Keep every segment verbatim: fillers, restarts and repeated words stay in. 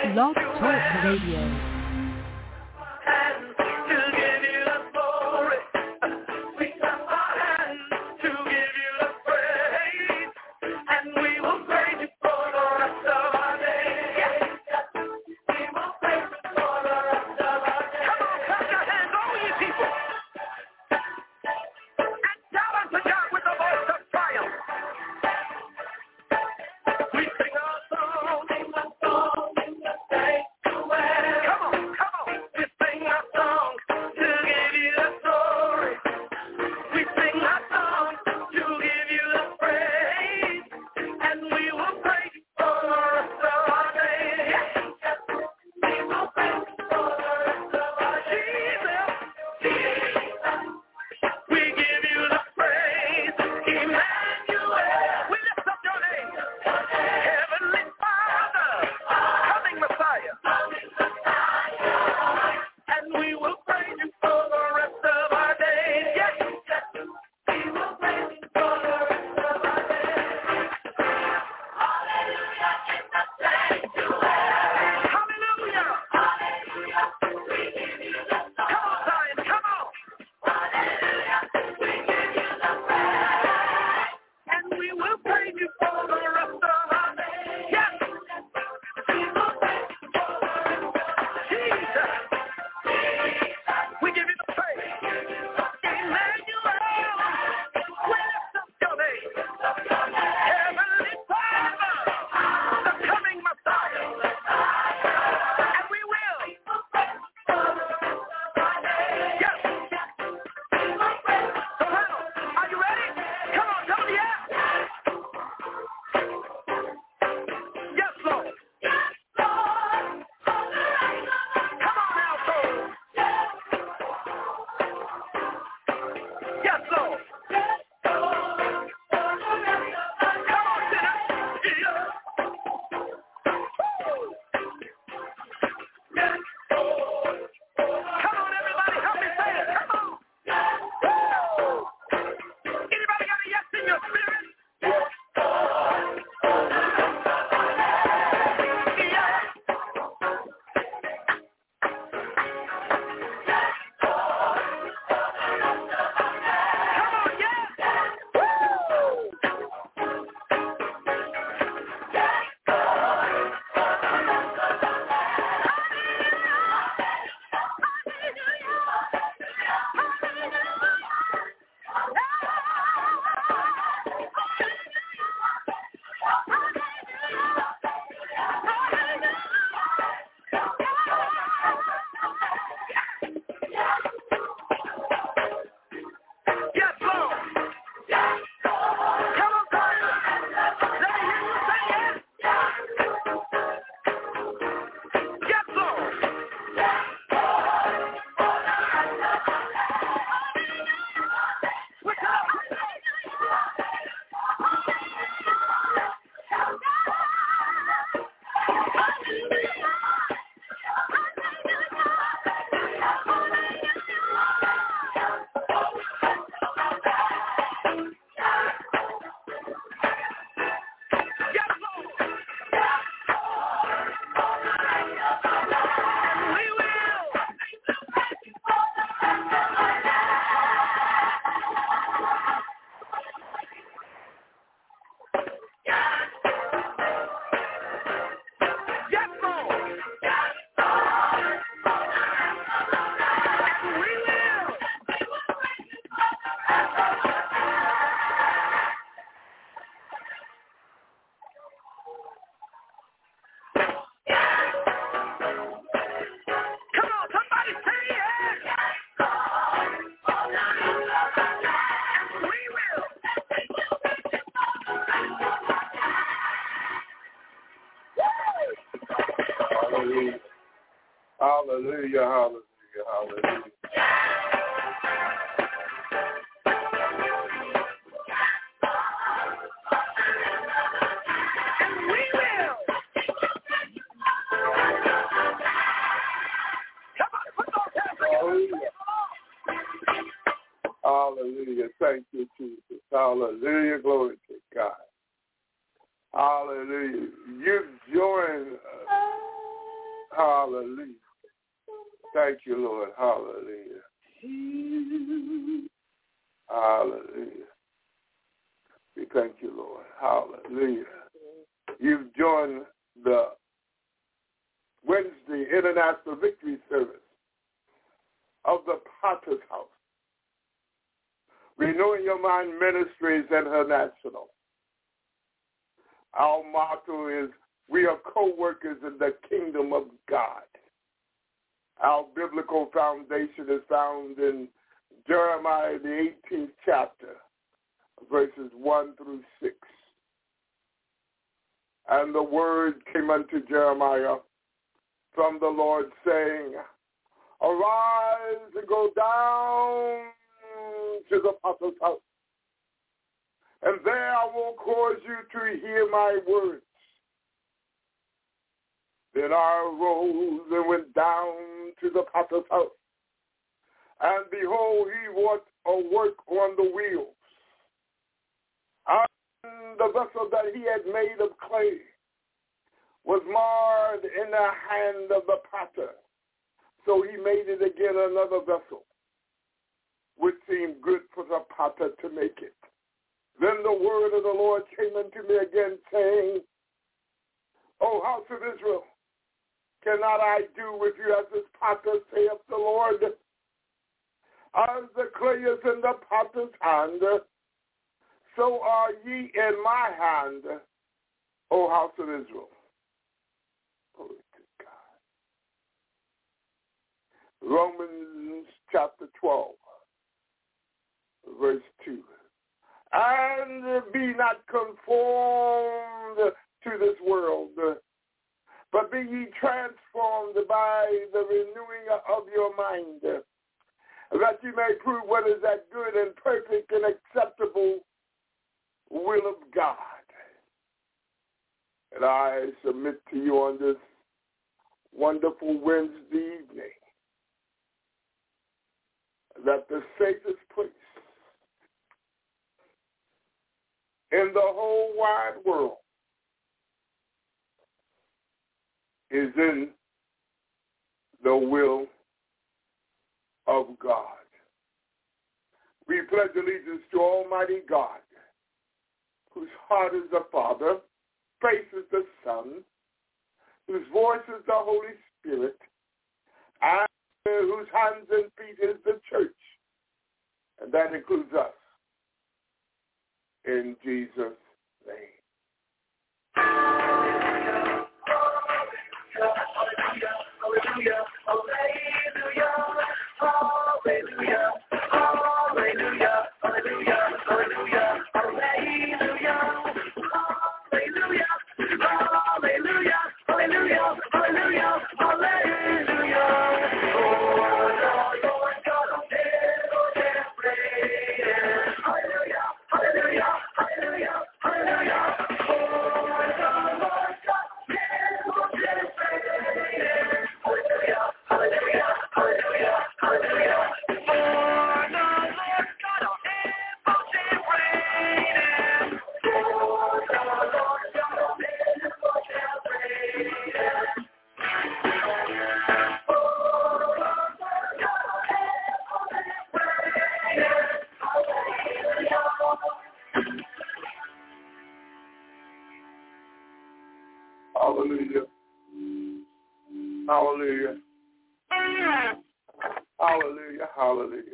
Blog Talk Radio. Hallelujah, hallelujah, hallelujah. Hallelujah. Thank you, Jesus. Hallelujah. Glory to God. Hallelujah. You join us Hallelujah. Thank you, Lord. Hallelujah. Hallelujah. We thank you, Lord. Hallelujah. You've joined the Wednesday International Victory Service of the Potter's House. Renewing Your Mind Ministries International. Our motto is, we are co-workers in the kingdom of God. Our biblical foundation is found in Jeremiah, the eighteenth chapter, verses one through six. And the word came unto Jeremiah from the Lord, saying, arise and go down to the potter's house, and there I will cause you to hear my words. Then I arose and went down to the potter's house, and behold, he wrought a work on the wheels. And the vessel that he had made of clay was marred in the hand of the potter. So he made it again another vessel, which seemed good for the potter to make it. Then the word of the Lord came unto me again, saying, O house of Israel, cannot I do with you as this potter, saith the Lord? As the clay is in the potter's hand, so are ye in my hand, O house of Israel. Glory to God. Romans chapter twelve, verse two. And be not conformed to this world, but be ye transformed by the renewing of your mind, that you may prove what is that good and perfect and acceptable will of God. And I submit to you on this wonderful Wednesday evening that the safest place in the whole wide world is in the will of God. We pledge allegiance to Almighty God, whose heart is the Father, face is the Son, whose voice is the Holy Spirit, and whose hands and feet is the church. And that includes us. In Jesus' name. Hallelujah, hallelujah, hallelujah, hallelujah, hallelujah, hallelujah, hallelujah, hallelujah, hallelujah, hallelujah, hallelujah, hallelujah, hallelujah, hallelujah. Oh, Lord God of heaven and praise. Hallelujah, hallelujah, hallelujah, hallelujah. Oh, Lord God, Lord God, heaven and praise. Hallelujah, hallelujah, hallelujah, hallelujah. Oh, Lord God of heaven and praise. Oh, Lord God of heaven and praise. Hallelujah. Hallelujah. Hallelujah. Hallelujah.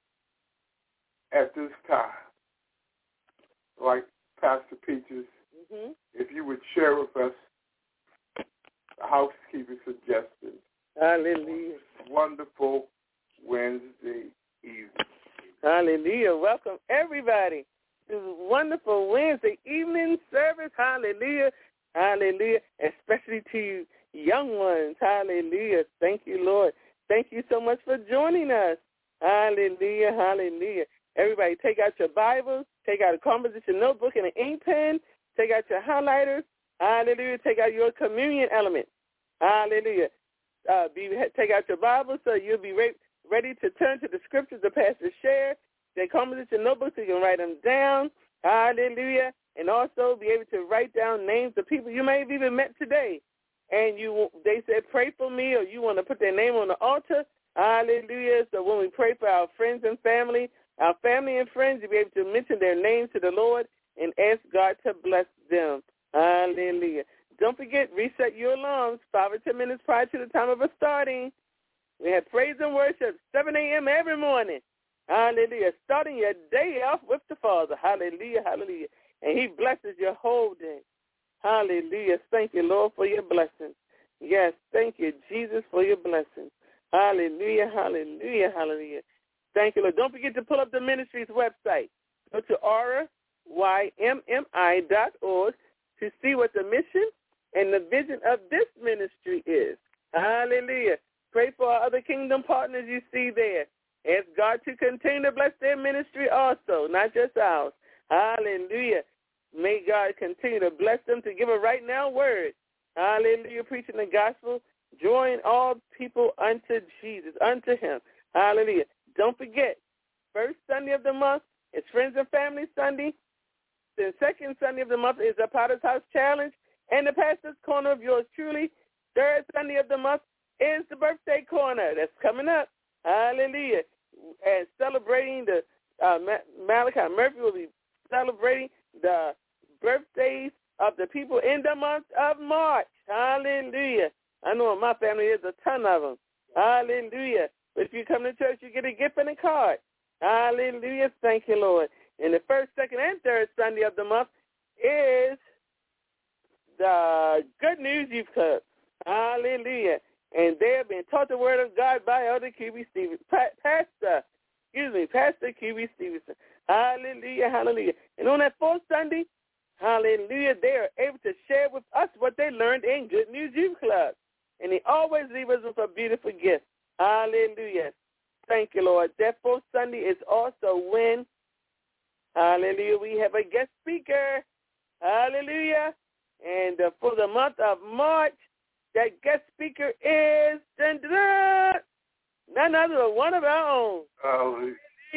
At this time, like Pastor Peaches, mm-hmm. if you would share with us the housekeeping suggestions. Hallelujah. Wonderful Wednesday evening. Hallelujah. Welcome, everybody, to this wonderful Wednesday evening service. Hallelujah. Hallelujah. Especially to you young ones. Hallelujah. Thank you, Lord. Thank you so much for joining us. Hallelujah. Hallelujah. Everybody, take out your Bibles, take out a composition notebook and an ink pen, take out your highlighters. Hallelujah. Take out your communion element. Hallelujah. Uh, be, take out your Bible so you'll be re- ready to turn to the scriptures the pastor shared. They composition notebooks so you can write them down. Hallelujah. And also be able to write down names of people you may have even met today. and you they said pray for me, or you want to put their name on the altar, hallelujah. So when we pray for our friends and family, our family and friends, you'll be able to mention their names to the Lord and ask God to bless them. Hallelujah. Don't forget, reset your alarms five or ten minutes prior to the time of us starting. We have praise and worship, seven a.m. every morning. Hallelujah. Starting your day off with the Father. Hallelujah, hallelujah. And he blesses your whole day. Hallelujah. Thank you, Lord, for your blessings. Yes, thank you, Jesus, for your blessings. Hallelujah, hallelujah, hallelujah. Thank you, Lord. Don't forget to pull up the ministry's website. Go to aura y m m i dot org to see what the mission and the vision of this ministry is. Hallelujah. Pray for our other kingdom partners you see there. Ask God to continue to bless their ministry also, not just ours. Hallelujah. May God continue to bless them to give a right now word. Hallelujah. Preaching the gospel, drawing all people unto Jesus, unto him. Hallelujah. Don't forget, first Sunday of the month is Friends and Family Sunday. The second Sunday of the month is the Potter's House Challenge and the Pastor's Corner of yours truly. Third Sunday of the month is the Birthday Corner. That's coming up. Hallelujah. And celebrating the, uh, Malachi Murphy will be celebrating the birthdays of the people in the month of March. Hallelujah. I know in my family there's a ton of them. Hallelujah. But if you come to church, you get a gift and a card. Hallelujah. Thank you, Lord. And the first, second, and third Sunday of the month is the Good News Youth Club. Hallelujah. And they have been taught the word of God by Elder Q B Stevenson, pa- Pastor, excuse me, Pastor Q B Stevenson. Hallelujah, hallelujah. And on that fourth Sunday, hallelujah, they are able to share with us what they learned in Good News Youth Club. And they always leave us with a beautiful gift. Hallelujah. Thank you, Lord. That fourth Sunday is also when, hallelujah, we have a guest speaker. Hallelujah. And uh, for the month of March, that guest speaker is dun, dun, dun, none other than one of our own. Hallelujah.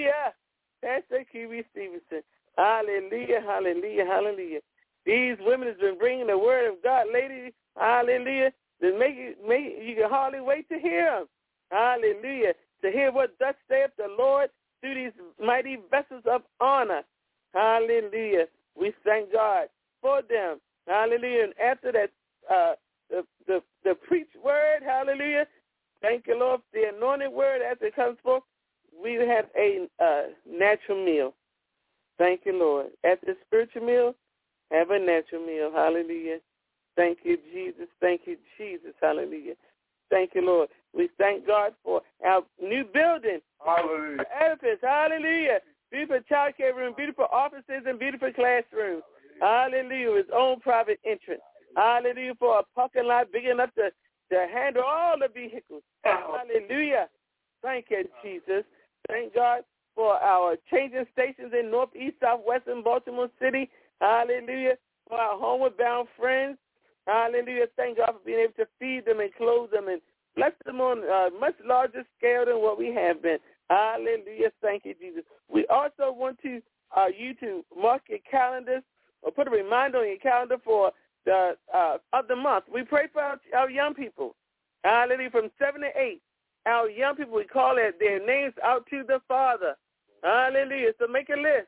Pastor Q B Stevenson. Hallelujah, hallelujah, hallelujah. These women have been bringing the word of God, ladies. Hallelujah. That make you, make you can hardly wait to hear them. Hallelujah. To hear what thus saith the Lord through these mighty vessels of honor. Hallelujah. We thank God for them. Hallelujah. And after that, uh, the, the, the preached word, hallelujah, thank you, Lord, the anointed word as it comes forth, we have a uh, natural meal. Thank you, Lord. After the spiritual meal, have a natural meal. Hallelujah. Thank you, Jesus. Thank you, Jesus. Hallelujah. Thank you, Lord. We thank God for our new building. Hallelujah. Edifice. Hallelujah. Beautiful child care room, beautiful offices, and beautiful classrooms. Hallelujah. His own private entrance. Hallelujah. For a parking lot big enough to, to handle all the vehicles. Hallelujah. Thank you, Jesus. Thank God for our changing stations in North, East, South, West, and Baltimore City. Hallelujah. For our homeward bound friends. Hallelujah. Thank God for being able to feed them and clothe them and bless them on a much larger scale than what we have been. Hallelujah. Thank you, Jesus. We also want to uh, you to mark your calendars or put a reminder on your calendar for the uh, of the month. We pray for our, our young people. Hallelujah. From seven to eight. Our young people, we call it their names out to the Father. Hallelujah. So make a list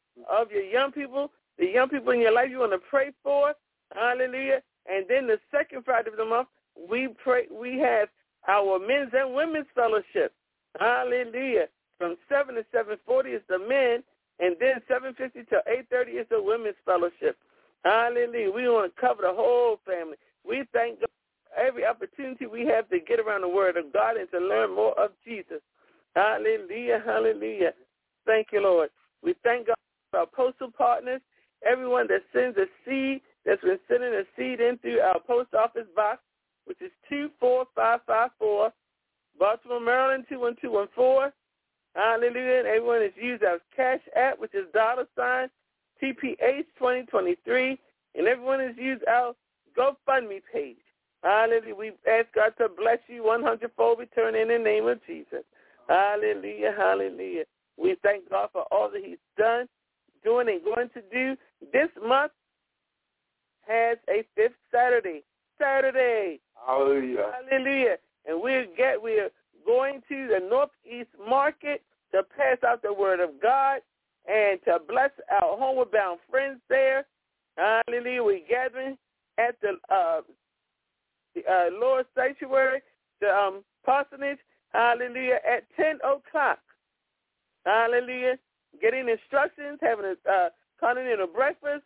of your young people, the young people in your life you want to pray for. Hallelujah. And then the second Friday of the month, we pray. We have our men's and women's fellowship. Hallelujah. From seven to seven forty is the men, and then seven fifty to eight thirty is the women's fellowship. Hallelujah. We want to cover the whole family. We thank God for every opportunity we have to get around the word of God and to learn more of Jesus. Hallelujah. Hallelujah. Thank you, Lord. We thank God for our postal partners, everyone that sends a seed, that's been sending a seed in through our post office box, which is two four five five four, Baltimore, Maryland, two one two one four. Hallelujah. And everyone has used our Cash App, which is dollar sign T P H twenty twenty-three. And everyone has used our GoFundMe page. Hallelujah. We ask God to bless you one hundred-fold return in the name of Jesus. Hallelujah. Hallelujah. We thank God for all that he's done, doing, and going to do. This month has a fifth Saturday. Saturday. Hallelujah. Hallelujah. And we're get we're going to the Northeast Market to pass out the word of God and to bless our homeward bound friends there. Hallelujah. We're gathering at the uh, the uh, Lord's Sanctuary, the um, parsonage. Hallelujah. At ten o'clock. Hallelujah. Getting instructions, having a uh, continental breakfast,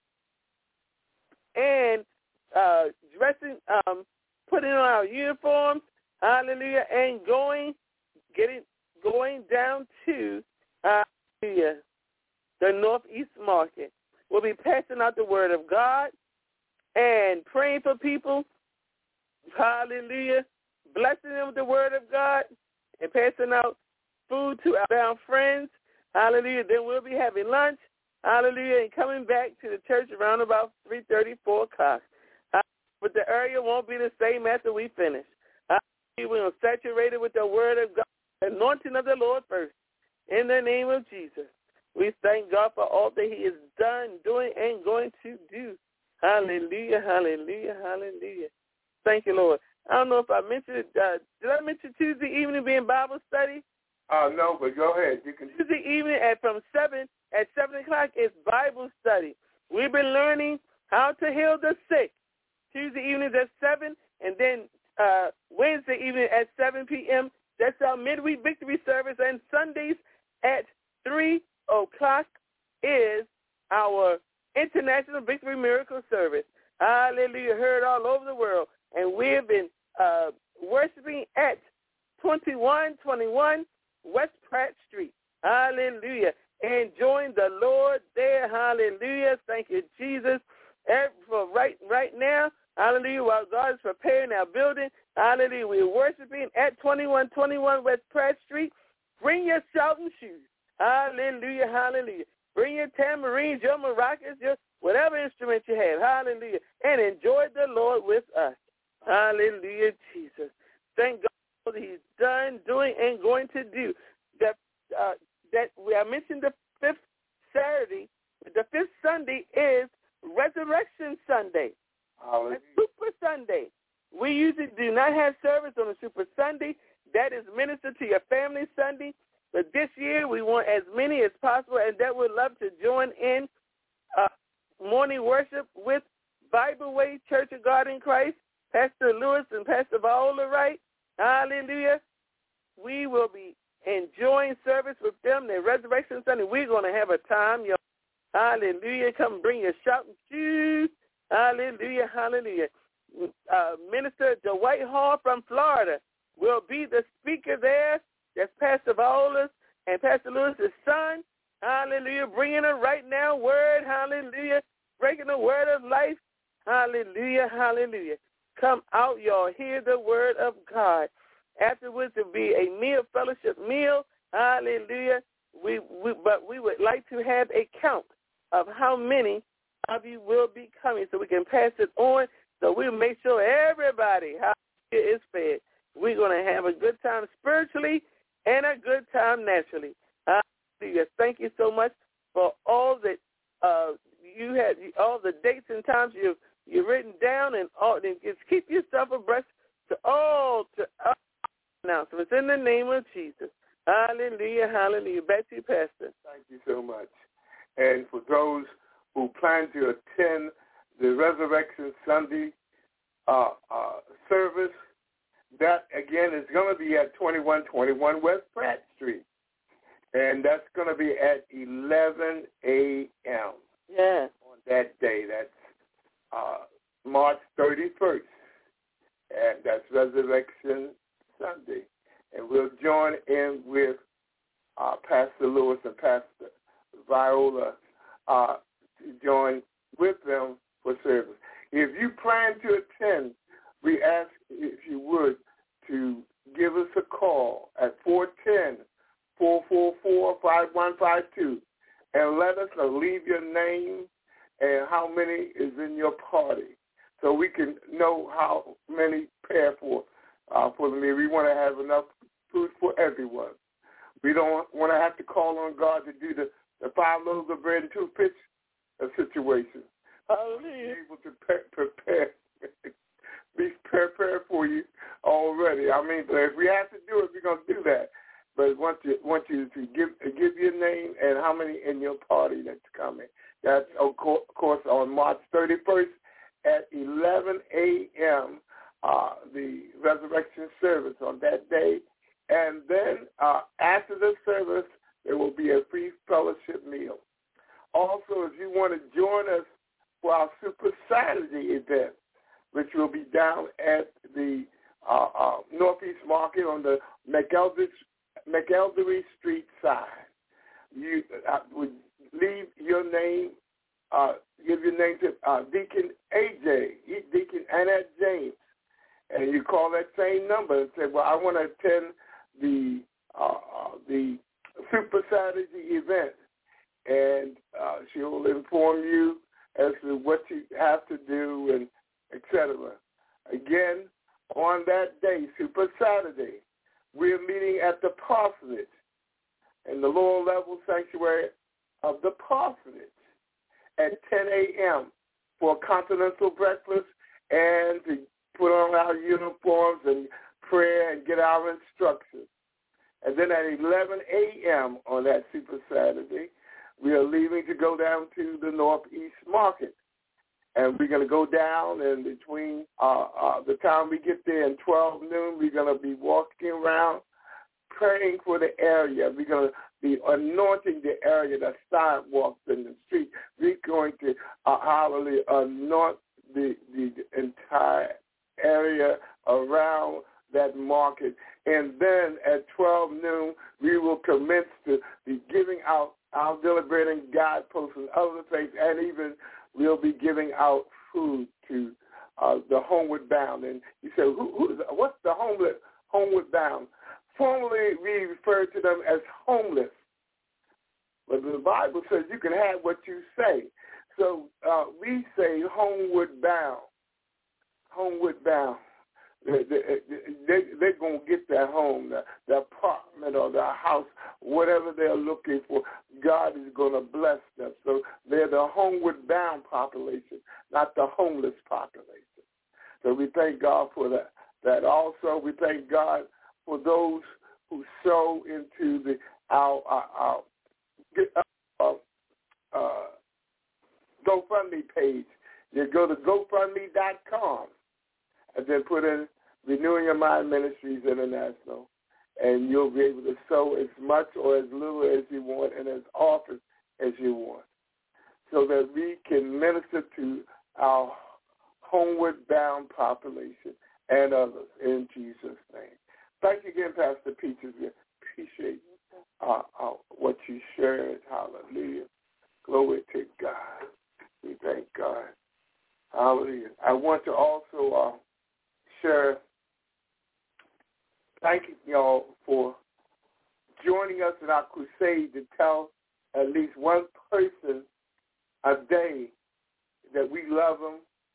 and uh, dressing, um, putting on our uniforms. Hallelujah. And going, getting, going down to hallelujah, the Northeast Market. We'll be passing out the word of God and praying for people. Hallelujah. Blessing them with the word of God and passing out food to our bound friends. Hallelujah. Then we'll be having lunch. Hallelujah. And coming back to the church around about three thirty, four o'clock. But the area won't be the same after we finish. Hallelujah. We're going to saturate it with the word of God, anointing of the Lord first. In the name of Jesus, we thank God for all that he has done, doing, and going to do. Hallelujah, hallelujah, hallelujah. Thank you, Lord. I don't know if I mentioned, uh, did I mention Tuesday evening being Bible study? Uh, no, but go ahead. You can. Tuesday evening at from seven, at seven o'clock is Bible study. We've been learning how to heal the sick. Tuesday evenings at seven, and then uh, Wednesday evening at seven p.m. That's our midweek victory service, and Sundays at three o'clock is our International Victory Miracle Service. Hallelujah, heard all over the world. And we've been uh, worshiping at twenty-one twenty-one West Pratt Street. Hallelujah. Enjoying the Lord there. Hallelujah. Thank you, Jesus. And for right, right now, hallelujah, while God is preparing our building, hallelujah, we're worshiping at twenty-one twenty-one West Pratt Street. Bring your shouting shoes. Hallelujah, hallelujah. Bring your tambourines, your maracas, your whatever instrument you have. Hallelujah. And enjoy the Lord with us. Hallelujah, Jesus. Thank God for what he's done, doing, and going to do. That, uh, that we I mentioned the fifth Saturday. The fifth Sunday is Resurrection Sunday. Hallelujah. Super Sunday. We usually do not have service on a Super Sunday. That is Minister to Your Family Sunday. But this year we want as many as possible, and that would love to join in uh, morning worship with Bible Way Church of God in Christ, Pastor Lewis and Pastor Viola Wright. Hallelujah. We will be enjoying service with them. Their Resurrection Sunday, we're going to have a time, y'all. Hallelujah. Come bring your shouting shoes. Hallelujah, hallelujah. Uh, Minister Dwight Hall from Florida will be the speaker there. That's Pastor Viola's and Pastor Lewis's son. Hallelujah. Bringing a right now word. Hallelujah. Breaking the word of life. Hallelujah, hallelujah. Come out, y'all. Hear the word of God. Afterwards, it will be a meal, fellowship meal. Hallelujah. We, we, but we would like to have a count of how many of you will be coming so we can pass it on, so we'll make sure everybody is fed. We're going to have a good time spiritually and a good time naturally. Hallelujah. Thank you so much for all that uh, you had, all the dates and times you've, you've written down, and all. And just keep yourself abreast to all to all announcements in the name of Jesus. Hallelujah, hallelujah. Back to you, Pastor. Thank you so much. And for those who plan to attend the Resurrection Sunday uh, uh, service, that, again, is going to be at twenty-one twenty-one West Pratt Street. And that's going to be at eleven a.m. Yeah. on that day. That's uh, March thirty-first. And that's Resurrection Sunday. And we'll join in with uh, Pastor Lewis and Pastor Viola uh, to join with them for service. If you plan to attend, we ask, if you would, to give us a call at four one zero, four four four, five one five two and let us know, leave your name and how many is in your party so we can know how many pair for, uh, for the meal. We want to have enough food for everyone. We don't want to have to call on God to do the, the five loaves of bread and two fish situation. Hallelujah. Be able to pre- prepare, be Hallelujah. I mean, if we have to do it, we're going to do that. But I want you, want you to give give your name and how many in your party that's coming. That's, of course, on March thirty-first at eleven a.m., uh, the resurrection service on that day. And then uh, after the service, there will be a free fellowship meal. Also, if you want to join us for our Super Saturday event, which will be down at the uh, uh, Northeast Market on the McElderry, McElderry Street side, you uh, would leave your name, uh, give your name to uh, Deacon A J, Deacon Annette James, and you call that same number and say, well, I want to attend the uh, uh, the Super Saturday event, and uh, she will inform you as to what you have to do and et cetera. Again, on that day, Super Saturday, we're meeting at the Parsonage in the lower level sanctuary of the Parsonage at ten a.m. for a continental breakfast and to put on our uniforms and prayer and get our instructions. And then at eleven a.m. on that Super Saturday, we are leaving to go down to the Northeast Market. And we're going to go down, and between uh, uh, the time we get there and twelve noon, we're going to be walking around praying for the area. We're going to be anointing the area, the sidewalks and the street. We're going to uh, hallelujah, anoint the, the entire area around that market. And then at twelve noon, we will commence to be giving out our deliberating guideposts and other things, and even we'll be giving out food to uh, the homeward bound. And you say, who, who is, what's the homeless, homeward bound? Formerly, we referred to them as homeless. But the Bible says you can have what you say. So uh, we say homeward bound, homeward bound. They, they, they, they're going to get their home, their, their apartment or their house, whatever they're looking for. God is going to bless them. So they're the homeward bound population, not the homeless population. So we thank God for that. That also, we thank God for those who sow into the our, our, our uh, uh, GoFundMe page. You go to GoFundMe dot com. And then put in Renewing Your Mind Ministries International, and you'll be able to sow as much or as little as you want and as often as you want, so that we can minister to our homeward bound population and others in Jesus' name. Thank you again, Pastor Peaches. We appreciate uh, uh, what you shared. Hallelujah. Glory to God. We thank God. Hallelujah. I want to also uh, share, thank you all for joining us in our crusade to tell at least one person a day that we love them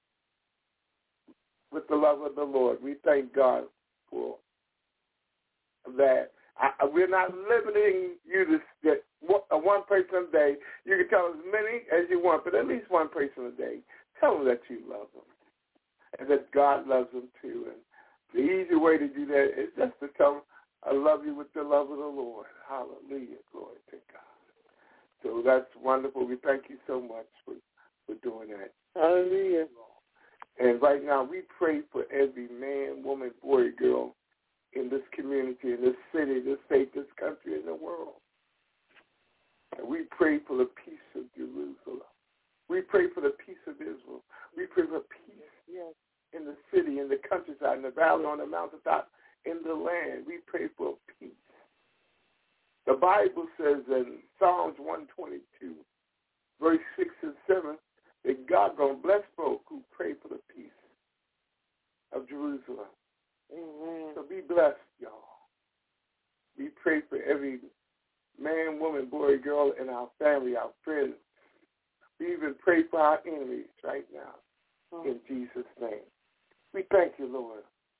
with the love of the Lord. We thank God for that. I, we're not limiting you to that one person a day. You can tell as many as you want, but at least one person a day. Tell them that you love them and that God loves them too. And the easy way to do that is just to tell them, I love you with the love of the Lord. Hallelujah. Glory to God. So that's wonderful. We thank you so much for, for doing that. Hallelujah. And right now we pray for every man, woman, boy, girl in this community, in this city, this state, this country, in the world. And we pray for the peace of Jerusalem. We pray for the peace of Israel. We pray for peace yes. in the city, in the countryside, in the valley, on the mountaintop, in the land. We pray for peace. The Bible says in Psalms one twenty-two, verse six and seven, that God going to bless folk who pray for the peace of Jerusalem. Amen. So be blessed, y'all. We pray for every man, woman, boy, girl in our family, our friends. We even pray for our enemies right now oh. in Jesus' name. We thank you, Lord.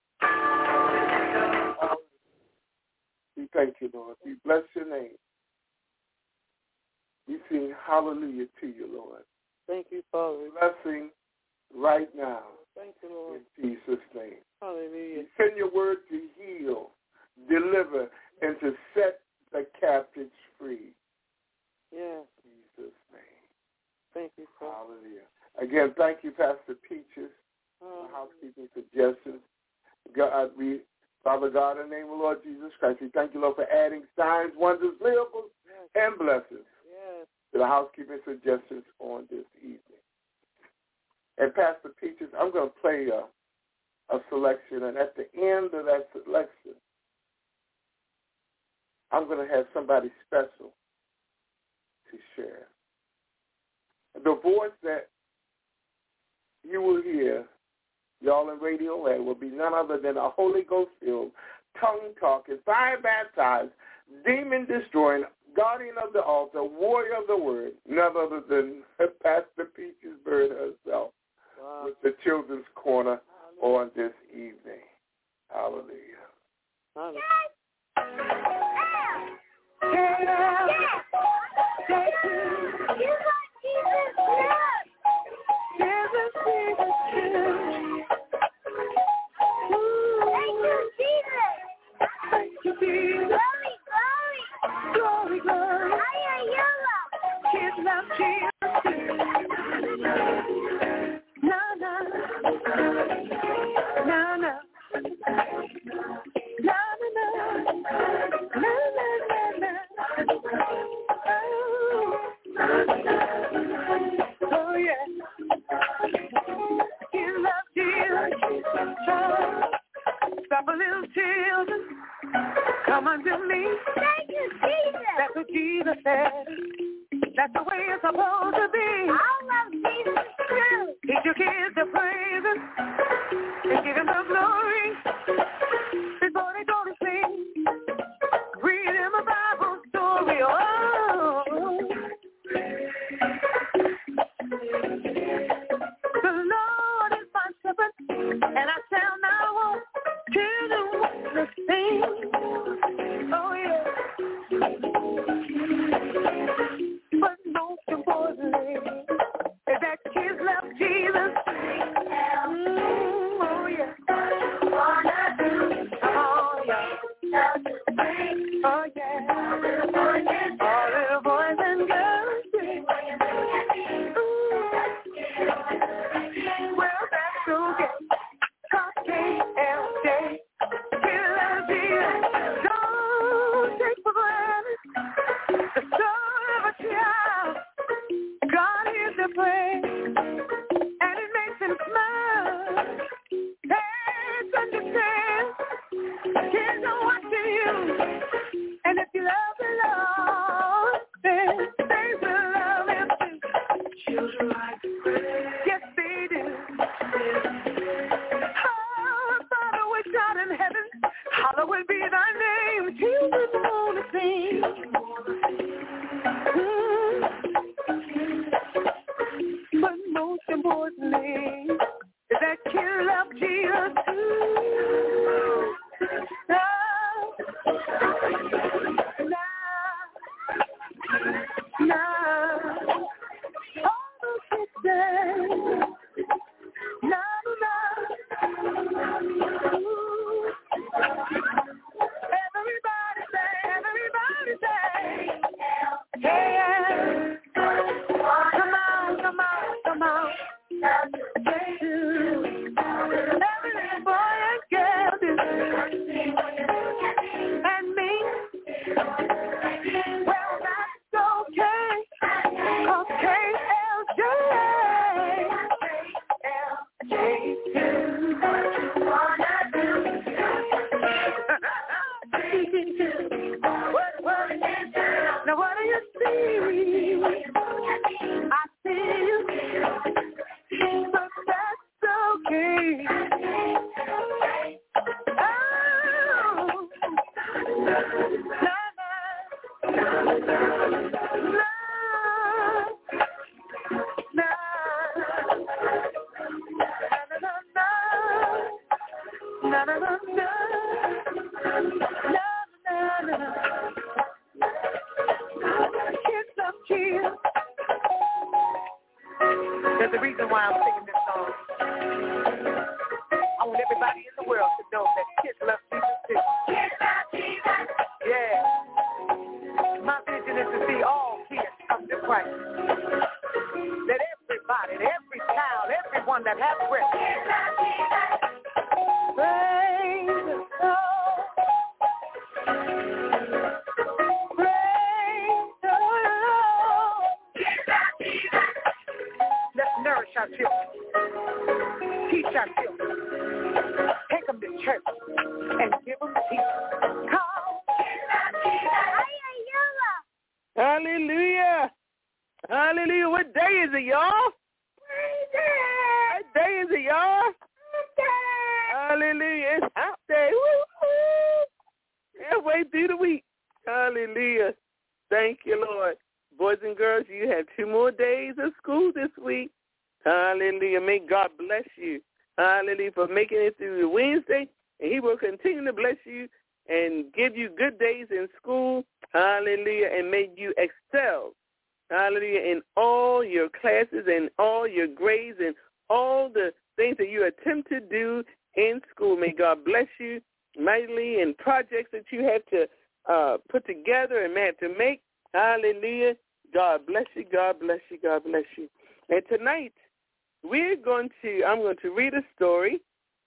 We thank you, Lord. We bless your name. We sing hallelujah to you, Lord. Thank you, Father. Blessing right now. Thank you, Lord. In Jesus' name. Hallelujah. Send your word to heal God, we, Father God, in the name of the Lord Jesus Christ, we thank you, Lord, for adding signs, wonders, miracles, yes. and blessings yes. to the housekeeping suggestions on this evening. And Pastor Peaches, I'm going to play a, a selection, and at the end of that selection, I'm going to have somebody special to share. The voice that you will hear, y'all in radio land, will be none other than a Holy Ghost-filled, tongue-talking, fire-baptized, demon-destroying, guardian of the altar, warrior of the word, none other than Pastor Peaches Bird herself, wow. with the Children's Corner Hallelujah. On this evening. Hallelujah. Hallelujah. Yeah. Yeah. Thank you, Jesus. Glory, glory. Glory, glory. Kids love Jesus. No, no. No, no. No, no, no. No, no, no, no. Oh, yeah. You love Jesus. Stop a little children. Come unto me. Thank you, Jesus. That's what Jesus said. That's the way it's supposed to be. I love Jesus too. Teach your kids to praise Him and give Him the glory before they go to sleep. Read Him a Bible story. Oh, the Lord is my shepherd, and I shall not want to do the thing. Oh, yeah. But most importantly, is that kids love Jesus. Mm, oh, yeah. Oh, yeah. Oh, yeah. All little boys and girls sing. Well, that's okay. Cause K L J, kids love Jesus. Don't take for granted the soul of a child. God hears the praise, and it makes Him smile. Parents understand, kids are watching you, and if you love the Lord, then they will love Him too. Children like to pray. Yes, they do. Oh, Father, which art in heaven, hallowed be Thy name. Children want to sing. Mm. But most importantly, is that kids love Jesus too. Now, now, all the kids say, now, now, ooh. Everybody say, everybody say, yeah. Come on, come on, come on. Say do. Every little boy and girl do. And me. Well, that's okay. Cause K L J. K L J too. What, what? Now what do you see? I see you, but that's okay. Oh, la, la, la, la, na, na, na, na, na, na. Kids love Jesus. There's a reason why I'm singing this song. I want everybody in the world to know that kids love Jesus too. Kids love Jesus. Yeah. My vision is to see all kids come to Christ. That everybody, every child, everyone that has breath, praise church and give them Jesus. Hallelujah. Hallelujah. What day is it, y'all? What day is it, y'all? Hallelujah. It's out there. Woo-hoo. Halfway through the week. Hallelujah. Thank you, Lord. Boys and girls, you have two more days of school this week. Hallelujah. May God bless you. Hallelujah. For making it through the Wednesday. And he will continue to bless you and give you good days in school. Hallelujah. And may you excel. Hallelujah. In all your classes and all your grades and all the things that you attempt to do in school. May God bless you mightily in projects that you have to uh, put together and may have to make. Hallelujah. God bless you. God bless you. God bless you. And tonight, we're going to, I'm going to read a story.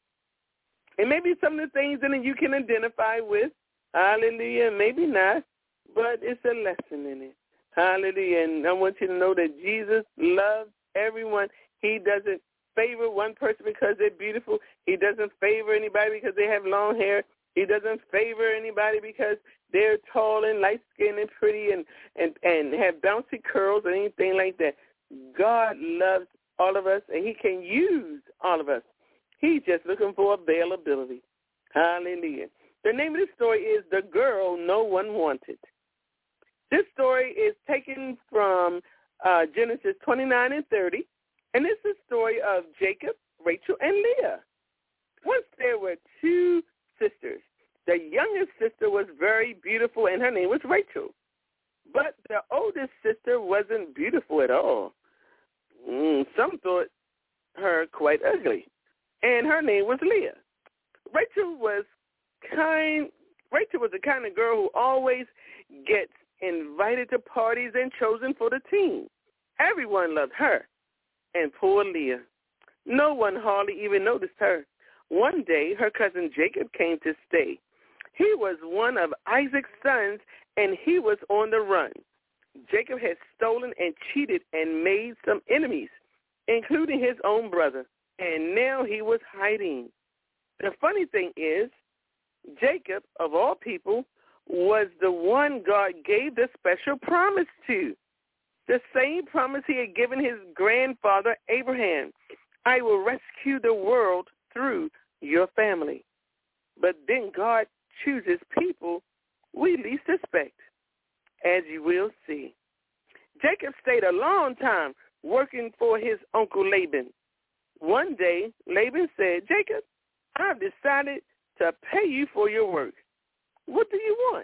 And maybe some of the things in it you can identify with. Hallelujah. Maybe not, but it's a lesson in it. Hallelujah. And I want you to know that Jesus loves everyone. He doesn't favor one person because they're beautiful. He doesn't favor anybody because they have long hair. He doesn't favor anybody because they're tall and light-skinned and pretty and, and, and have bouncy curls or anything like that. God loves all of us, and he can use all of us. He's just looking for availability. Hallelujah. The name of the story is The Girl No One Wanted. This story is taken from uh, Genesis twenty-nine and thirty, and it's the story of Jacob, Rachel, and Leah. Once there were two sisters. The youngest sister was very beautiful, and her name was Rachel. But the oldest sister wasn't beautiful at all. Mm, some thought her quite ugly, and her name was Leah. Rachel was kind. Rachel was the kind of girl who always gets invited to parties and chosen for the team. Everyone loved her, and poor Leah. No one hardly even noticed her. One day, her cousin Jacob came to stay. He was one of Isaac's sons, and he was on the run. Jacob had stolen and cheated and made some enemies, including his own brother, and now he was hiding. The funny thing is, Jacob, of all people, was the one God gave the special promise to, the same promise he had given his grandfather Abraham. I will rescue the world through your family. But then God chooses people we least suspect, as you will see. Jacob stayed a long time working for his uncle Laban. One day, Laban said, Jacob, I've decided to pay you for your work. What do you want?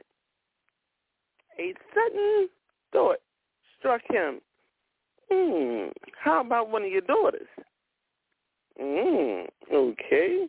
A sudden thought struck him. Hmm, how about one of your daughters? Hmm, okay.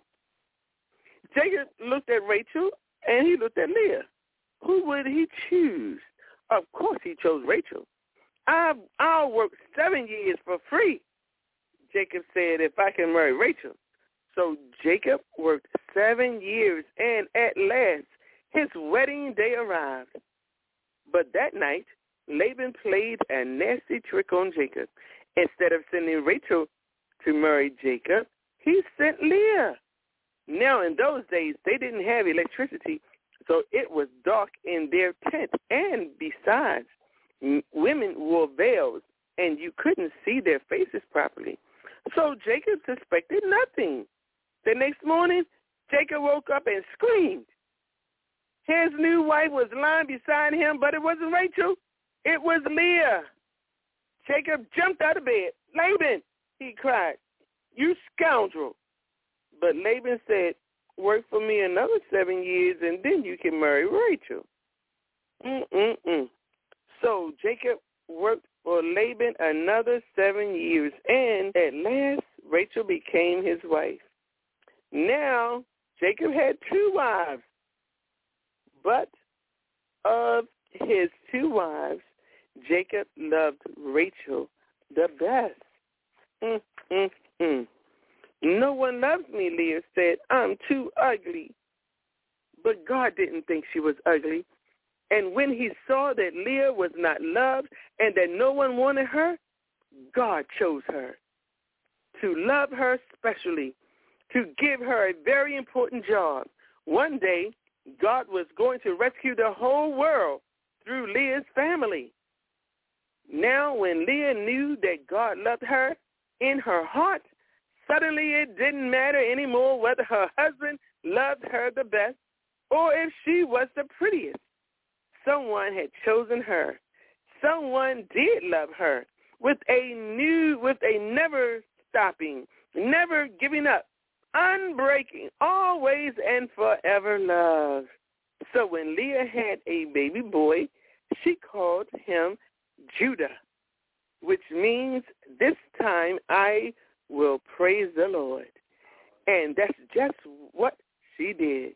Jacob looked at Rachel, and he looked at Leah. Who would he choose? Of course he chose Rachel. I've, I'll work seven years for free, Jacob said, if I can marry Rachel. So Jacob worked seven years, and at last his wedding day arrived. But that night, Laban played a nasty trick on Jacob. Instead of sending Rachel to marry Jacob, he sent Leah. Now, in those days, they didn't have electricity, so it was dark in their tent. And besides, m- women wore veils, and you couldn't see their faces properly. So Jacob suspected nothing. The next morning, Jacob woke up and screamed. His new wife was lying beside him, but it wasn't Rachel. It was Leah. Jacob jumped out of bed. Laban, he cried, you scoundrel. But Laban said, work for me another seven years, and then you can marry Rachel. Mm-mm-mm. So Jacob worked for Laban another seven years, and at last Rachel became his wife. Now Jacob had two wives, but of his two wives, Jacob loved Rachel the best. Mm-mm-mm. No one loves me, Leah said. I'm too ugly. But God didn't think she was ugly. And when he saw that Leah was not loved and that no one wanted her, God chose her to love her specially. to give her a very important job. One day, God was going to rescue the whole world through Leah's family. Now, when Leah knew that God loved her in her heart, suddenly it didn't matter anymore whether her husband loved her the best or if she was the prettiest. Someone had chosen her. Someone did love her with a new, with a never stopping, never giving up, unbreaking, always and forever love. So when Leah had a baby boy, she called him Judah, which means this time I will praise the Lord. And that's just what she did.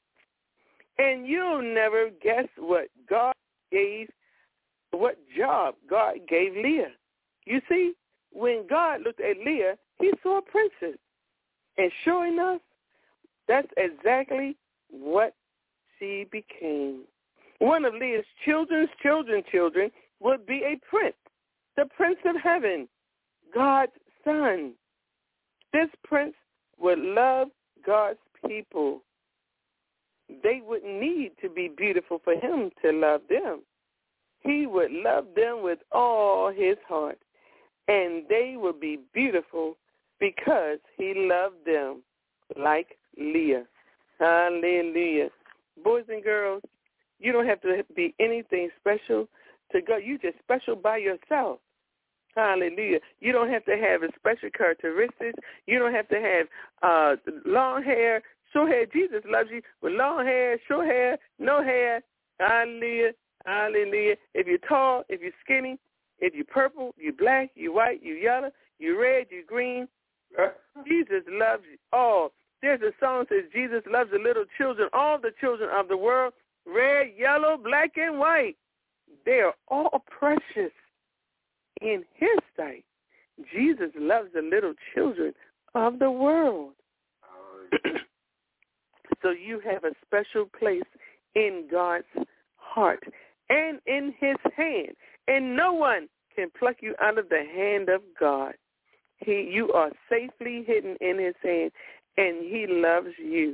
And you'll never guess what God gave, what job God gave Leah. You see, when God looked at Leah, he saw a princess. And sure enough, that's exactly what she became. One of Leah's children's children's children would be a prince, the Prince of Heaven, God's son. This prince would love God's people. They wouldn't need to be beautiful for him to love them. He would love them with all his heart, and they would be beautiful because he loved them like Leah. Hallelujah. Boys and girls, you don't have to be anything special to God. You're just special by yourself. Hallelujah. You don't have to have a special characteristics. You don't have to have uh, long hair, short hair. Jesus loves you with long hair, short hair, no hair. Hallelujah. Hallelujah. If you're tall, if you're skinny, if you're purple, you're black, you're white, you're yellow, you're red, you're green, Jesus loves you all. There's a song that says Jesus loves the little children, all the children of the world, red, yellow, black, and white. They are all precious in his sight. Jesus loves the little children of the world. So you have a special place in God's heart and in his hand. And no one can pluck you out of the hand of God. He, you are safely hidden in his hand, and he loves you.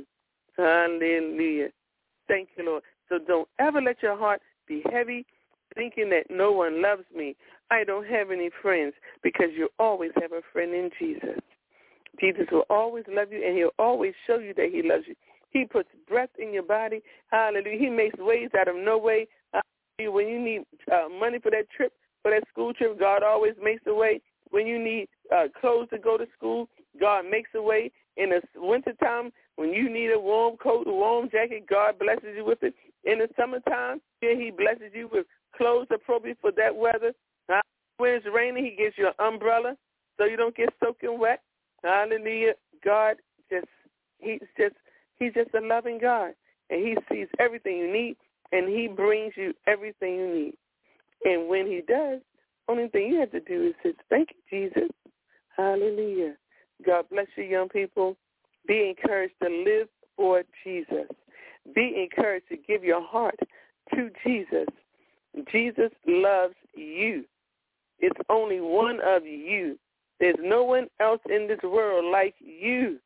Hallelujah. Thank you, Lord. So don't ever let your heart be heavy, thinking that no one loves me. I don't have any friends, because you always have a friend in Jesus. Jesus will always love you, and he'll always show you that he loves you. He puts breath in your body. Hallelujah. He makes ways out of no way. Hallelujah. When you need uh, money for that trip, for that school trip, God always makes a way. When you need uh, clothes to go to school, God makes a way. In the wintertime, when you need a warm coat, a warm jacket, God blesses you with it. In the summertime, he blesses you with clothes appropriate for that weather. When it's raining, he gives you an umbrella so you don't get soaking wet. Hallelujah. God just, he's just, he's just a loving God. And he sees everything you need, and he brings you everything you need. And when he does, only thing you have to do is say, thank you, Jesus. Hallelujah. God bless you, young people. Be encouraged to live for Jesus. Be encouraged to give your heart to Jesus. Jesus loves you. It's only one of you. There's no one else in this world like you.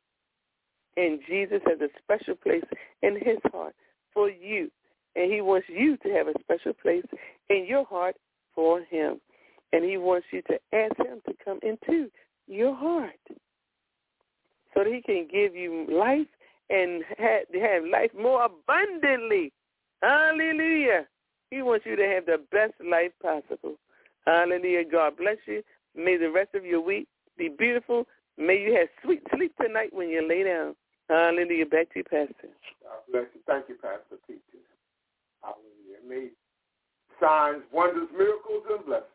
And Jesus has a special place in his heart for you. And he wants you to have a special place in your heart for him. And he wants you to ask him to come into your heart so that he can give you life and have, have life more abundantly. Hallelujah. He wants you to have the best life possible. Hallelujah. God bless you. May the rest of your week be beautiful. May you have sweet sleep tonight when you lay down. Hallelujah. Back to you, Pastor. God bless you. Thank you, Pastor Peaches. Hallelujah. May signs, wonders, miracles, and blessings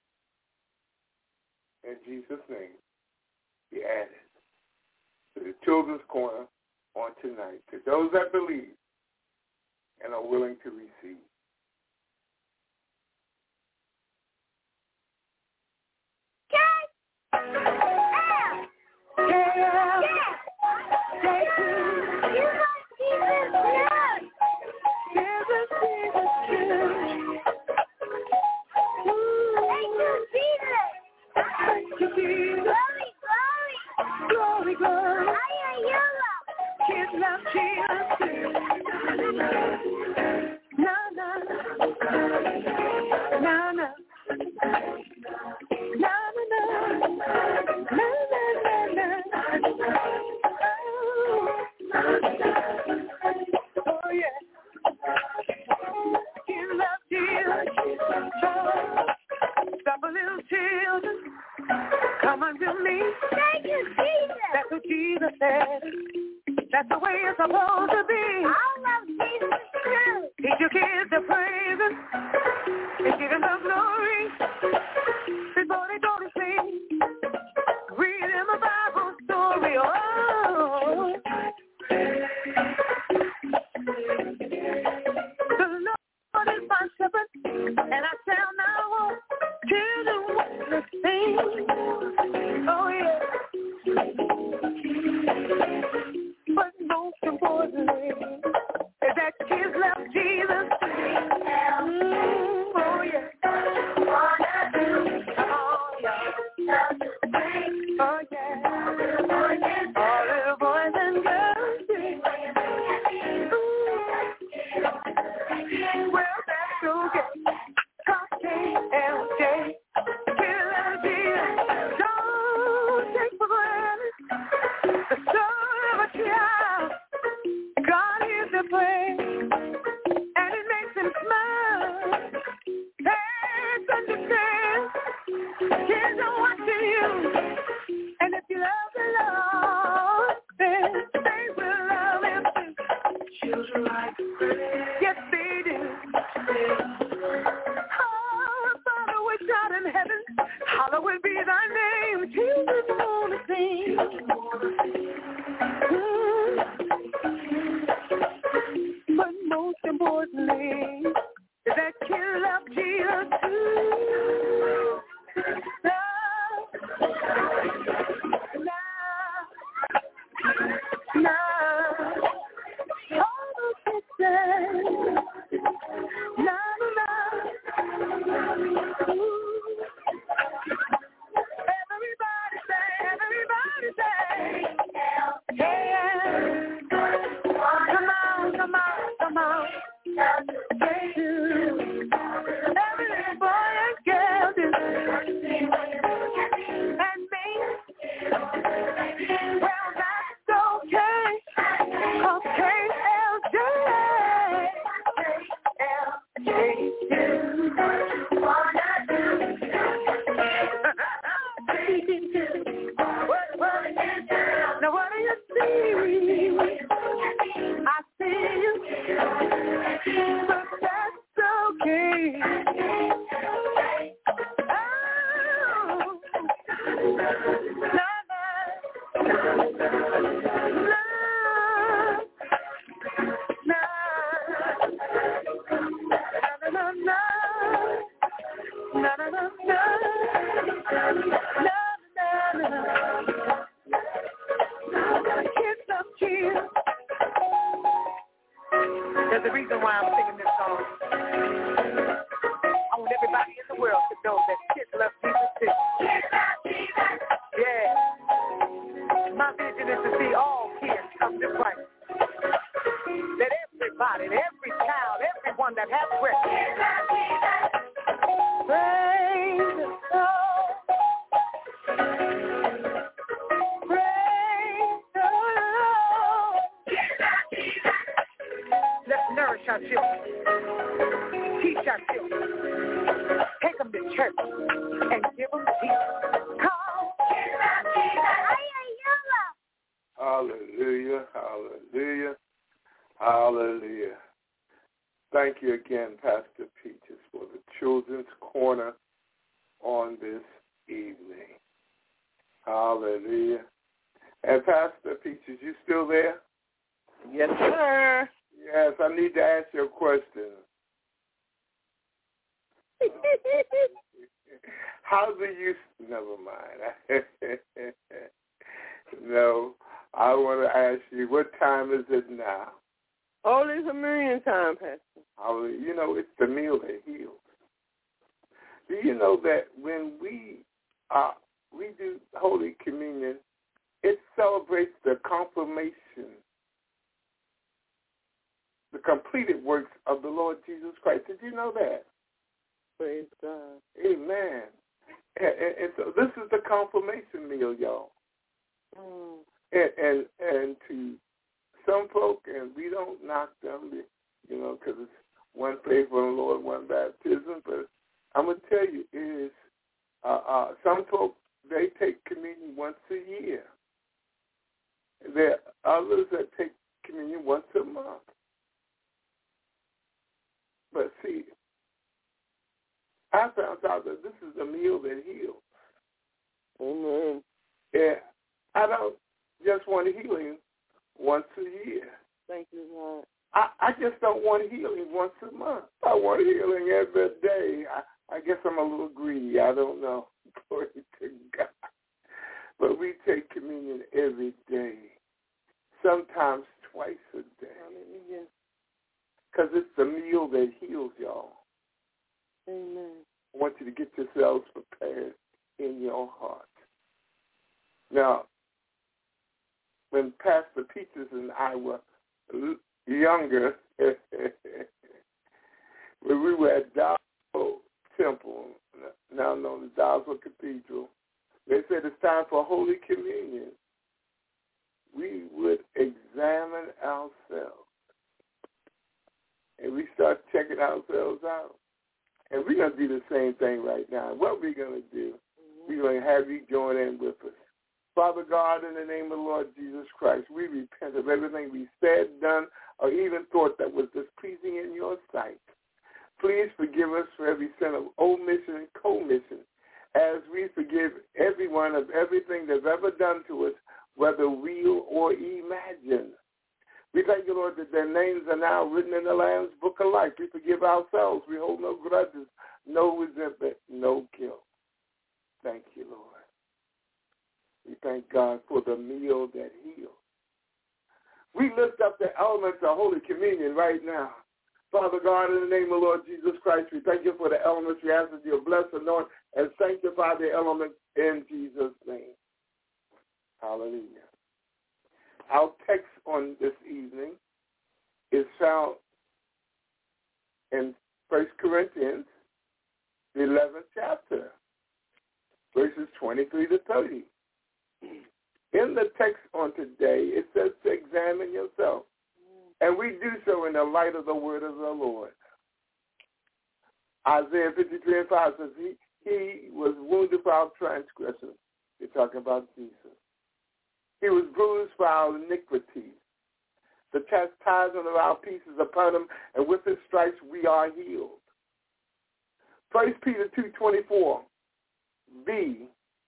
in Jesus' name be added to the Children's Corner on tonight, to those that believe and are willing to receive. Glory, glory, glory, glory. Na na na na. Na na na na na na na. Oh yeah. You love Jesus. Stop a little children. Come unto me. Thank you, Jesus. That's what Jesus said. That's the way it's supposed to be. I love Jesus too. Teach your kids to praise Him and give Him the glory before they go to sleep. Read them a Bible story. Oh, the Lord is my shepherd, and I shall not want. Children want to sing. Oh yeah. But most importantly, is that kids love Jesus. Mm, oh yeah. Oh yeah. Oh yeah. All little boys and girls sing. Ooh. Well, that's okay. K L J. Kids love Jesus. Don't take for granted the soul of a child. God hears the praise, and it makes him smile. Parents understand, kids are watching you, and if you love the Lord, then they will love Him too. Children like to pray. Yes, they do. Oh, Father, which art in heaven, hallowed be Thy name. Children want to sing. Mm. But most importantly, is that kids love Jesus too. Love, love, love. All the kids say, love, love. Ooh. Everybody say, everybody say, yeah. Come on, come on, come on. Say do. Every little boy and girl do. And me. Well, that's okay. Cause K L J. K L J do. What, what? Now what do you see? I see you, but that's okay. Oh, na na, love, na, na na na, na na na na, na na na. Kids love Jesus. There's a reason why I'm singing this song. I want everybody in the world to know that kids love Jesus too. Yeah. My vision is to see all kids come to Christ. That everybody, every child, everyone that has breath, praise the Lord. Praise the Lord. Let's nourish our children. Teach our children. Take them to church and give them peace. Call. Hallelujah, hallelujah, hallelujah. Thank you again, Pastor Peaches, for the Children's Corner on this evening. Hallelujah. And Pastor Peaches, you still there? Yes, sir. Yes, I need to ask you a question. How do you, never mind. No, I want to ask you, what time is it now? Holy Communion time, Pastor. Hallelujah. You know, it's the meal that heals. Do you know that when we uh, we do Holy Communion, it celebrates the confirmation, the completed works of the Lord Jesus Christ. Did you know that? Praise God. Amen. And, and, and so this is the confirmation meal, y'all. Mm. And, and and to some folk, and we don't knock them, you know, because it's one faith, one Lord, one baptism. But I'm gonna tell you, is uh, uh, some folk, they take communion once a year. There are others that take communion once a month. But see, I found out that this is a meal that heals. Amen. And I don't just want healing once a year. Thank you, Lord. I, I just don't want healing once a month. I want healing every day. I, I guess I'm a little greedy. I don't know. Glory to God. But we take communion every day, sometimes twice a day. Hallelujah. Because it's the meal that heals, y'all. Amen. I want you to get yourselves prepared in your heart. Now, when Pastor Peaches and I were younger, when we were at Dalsville Temple, now known as Dalsville Cathedral, they said it's time for Holy Communion. We would examine ourselves. And we start checking ourselves out. And we're going to do the same thing right now. What we're going to do, we're going to have you join in with us. Father God, in the name of the Lord Jesus Christ, we repent of everything we said, done, or even thought that was displeasing in your sight. Please forgive us for every sin of omission and commission, as we forgive everyone of everything they've ever done to us, whether real or imagined. We thank you, Lord, that their names are now written in the Lamb's Book of Life. We forgive ourselves. We hold no grudges, no resentment, no guilt. Thank you, Lord. We thank God for the meal that heals. We lift up the elements of Holy Communion right now. Father God, in the name of the Lord Jesus Christ, we thank you for the elements. We ask that you bless, anoint, and sanctify the elements in Jesus' name. Hallelujah. Our text on this evening is found in First Corinthians, the eleventh chapter, verses twenty-three to thirty. In the text on today, it says to examine yourself. And we do so in the light of the word of the Lord. Isaiah fifty-three and five says, he, he was wounded for our transgressions. You're talking about Jesus. He was bruised for our iniquities. The chastisement of our peace is upon him, and with his stripes we are healed. First Peter two twenty-four b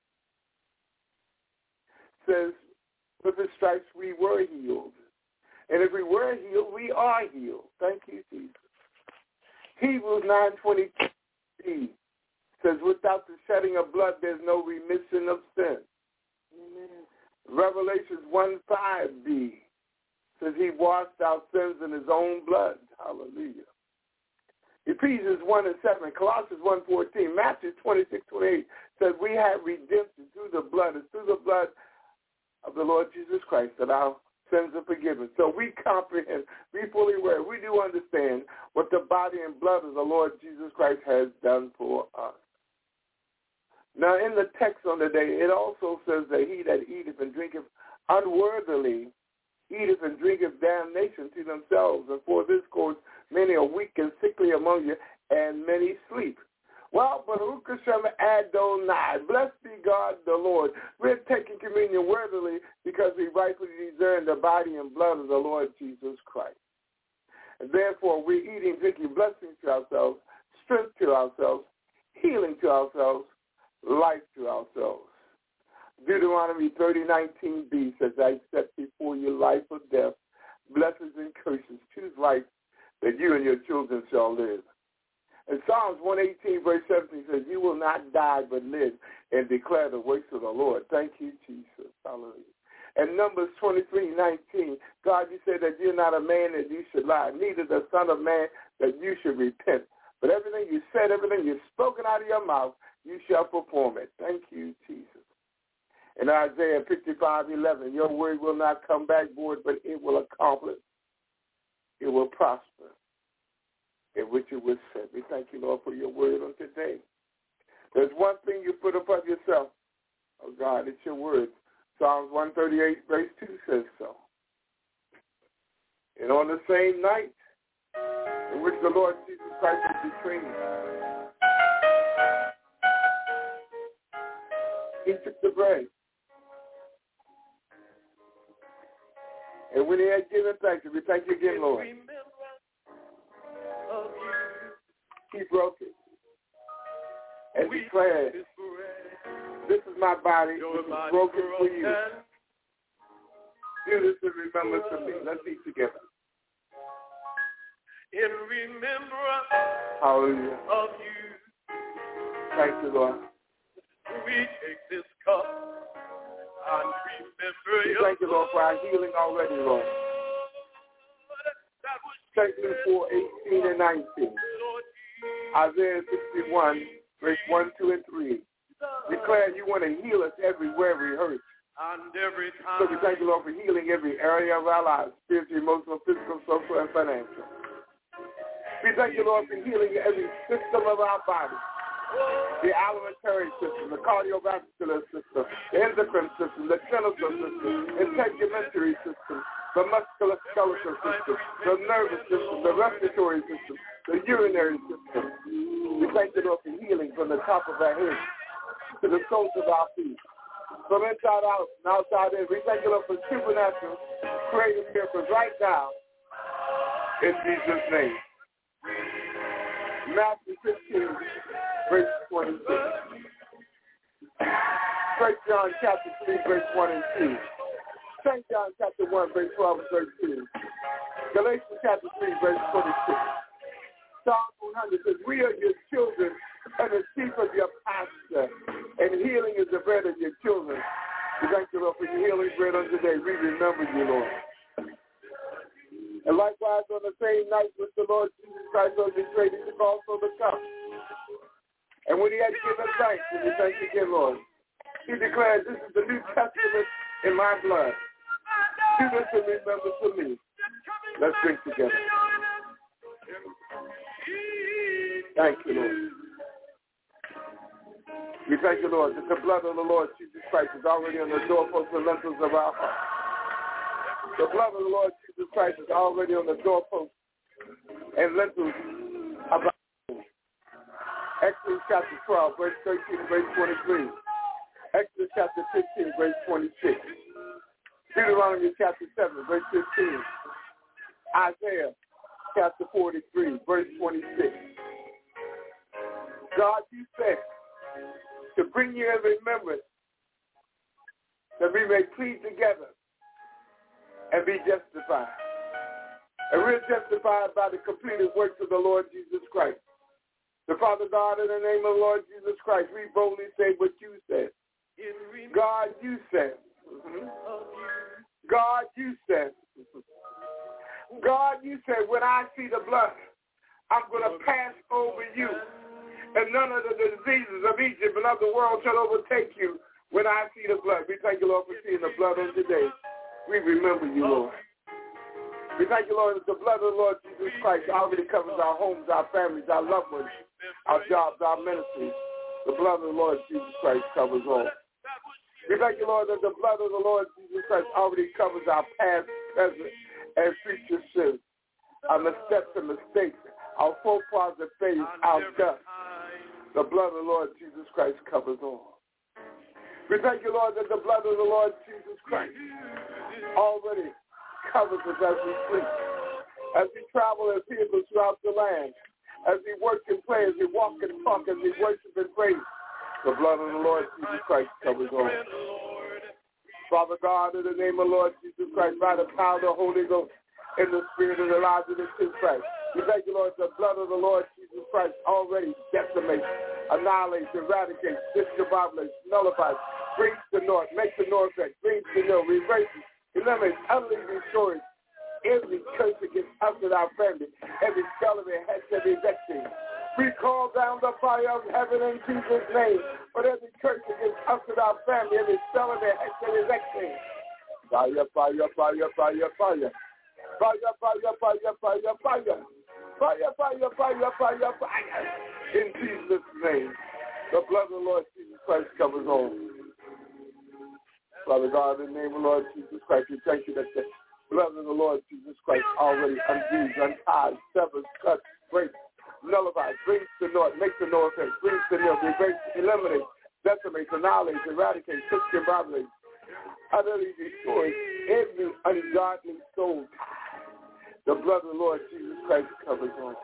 says, with his stripes we were healed. And if we were healed, we are healed. Thank you, Jesus. Hebrews nine twenty-two b says, without the shedding of blood, there's no remission of sin. Amen. Revelations one five b says he washed our sins in his own blood. Hallelujah. Ephesians one and seven, Colossians one fourteen, Matthew twenty-six twenty-eight says we have redemption through the blood. It's through the blood of the Lord Jesus Christ that our sins are forgiven. So we comprehend, we fully aware, we do understand what the body and blood of the Lord Jesus Christ has done for us. Now, in the text on the day, it also says that he that eateth and drinketh unworthily eateth and drinketh damnation to themselves, and for this cause many are weak and sickly among you, and many sleep. Well, Baruch Hashem Adonai, blessed be God the Lord. We're taking communion worthily because we rightfully discern the body and blood of the Lord Jesus Christ. And therefore, we're eating, drinking blessings to ourselves, strength to ourselves, healing to ourselves, life to ourselves. Deuteronomy thirty nineteen b says, I set before you life or death, blessings and curses. Choose life that you and your children shall live. And Psalms one eighteen verse seventeen says, you will not die but live and declare the works of the Lord. Thank you, Jesus. Hallelujah. And Numbers twenty-three nineteen, God, you said that you're not a man that you should lie, neither the son of man that you should repent. But everything you said, everything you've spoken out of your mouth, you shall perform it. Thank you, Jesus. In Isaiah fifty-five eleven, your word will not come back void, but it will accomplish it will prosper, in which it was sent. We thank you, Lord, for your word on today. There's one thing you put upon yourself. Oh, God, it's your word. Psalms one thirty-eight, verse two says so. And on the same night in which the Lord Jesus Christ was betrayed, he took the bread. And when he had given thanks, we thank you again, Lord. He broke it and declared, this is my body, which is broken for you. Do this in remembrance of me. Let's eat together. In remembrance Hallelujah. of you. Thank you, Lord. We take this cup and remember We your thank you, Lord, for our healing already, Lord. Second four, eighteen and nineteen. Isaiah sixty-one, verse one, two, and three. Declare you want to heal us everywhere we hurt. And every time. So we thank you, Lord, for healing every area of our lives, spiritual, emotional, physical, social, and financial. We thank you, Lord, for healing every system of our body. The alimentary system, the cardiovascular system, the endocrine system, the genital system, the integumentary system, the musculoskeletal system, the nervous system, the respiratory system, the urinary system. We thank you, Lord, for healing from the top of our head to the soles of our feet, from inside out and outside in. We thank you, Lord, for supernatural, creative miracles right now in Jesus' name. Matthew fifteen, verse twenty-six. First John chapter three, verse one and two. Saint John chapter one, verse twelve and thirteen. Galatians chapter three, verse twenty-six. Psalm one hundred says, we are your children and the sheep of your pasture, and healing is the bread of your children. We thank you, Lord, for your healing bread on today. We remember you, Lord. And likewise, on the same night which the Lord Jesus Christ was betrayed, he took also the cup. And when he had given thanks, and we thank you again, Lord, he declared, this is the New Testament in my blood. Do this in remembrance of me. Let's drink together. Thank you, Lord. We thank you, Lord, that the blood of the Lord Jesus Christ is already on the doorposts and lintels of our hearts. The blood of the Lord Jesus Christ is already on the doorposts and lintels of our hearts. Exodus chapter twelve, verse thirteen, verse twenty-three. Exodus chapter fifteen, verse twenty-six. Deuteronomy chapter seven, verse fifteen. Isaiah chapter forty-three, verse twenty-six. God, you said to bring you in remembrance that we may plead together and be justified. And we're justified by the completed works of the Lord Jesus Christ. The Father God, in the name of the Lord Jesus Christ, we boldly say what you said. God, you said. Mm-hmm. God, you said. God, you said, when I see the blood, I'm going to pass over you. And none of the diseases of Egypt and of the world shall overtake you when I see the blood. We thank you, Lord, for seeing the blood on today. We remember you, Lord. We thank you, Lord, that the blood of the Lord Jesus Christ already covers our homes, our families, our loved ones, our jobs, our ministries. The blood of the Lord Jesus Christ covers all. We thank you, Lord, that the blood of the Lord Jesus Christ already covers our past, present, and future sins, our missteps and mistakes, our faux pas and failures, our dust. The blood of the Lord Jesus Christ covers all. We thank you, Lord, that the blood of the Lord Jesus Christ already covers us as we sleep, as we travel as vehicles throughout the land, as we work and play, as we walk and talk, as we worship and praise. The blood of the Lord Jesus Christ covers all. Father God, in the name of the Lord Jesus Christ, by the power of the Holy Ghost, in the spirit of the lives of the true Christ, we thank you, Lord, the blood of the Lord Jesus Christ already decimates, annihilates, eradicates, discombobulates, nullifies, brings to naught, makes the north effect, brings to nil, reverses, eliminates, utterly restores every curse against us and our family, every spell of it has every victory. We call down the fire of heaven in Jesus' name, but every curse against us and our family, every spell of it has every victory. Fire, fire, fire, fire, fire. Fire, fire, fire, fire, fire. Fire, fire, fire, fire, fire. In Jesus' name, the blood of the Lord Jesus Christ covers all. Father God, in the name of the Lord Jesus Christ, we thank you that the blood of the Lord Jesus Christ already undoes, unties, severs, cuts, breaks, nullifies, brings to naught, makes to no effect, brings to nil, erase, eliminates, decimates, annihilates, eradicates, discombobulates, utterly destroys every ungodly soul. The blood of the Lord Jesus Christ covers all.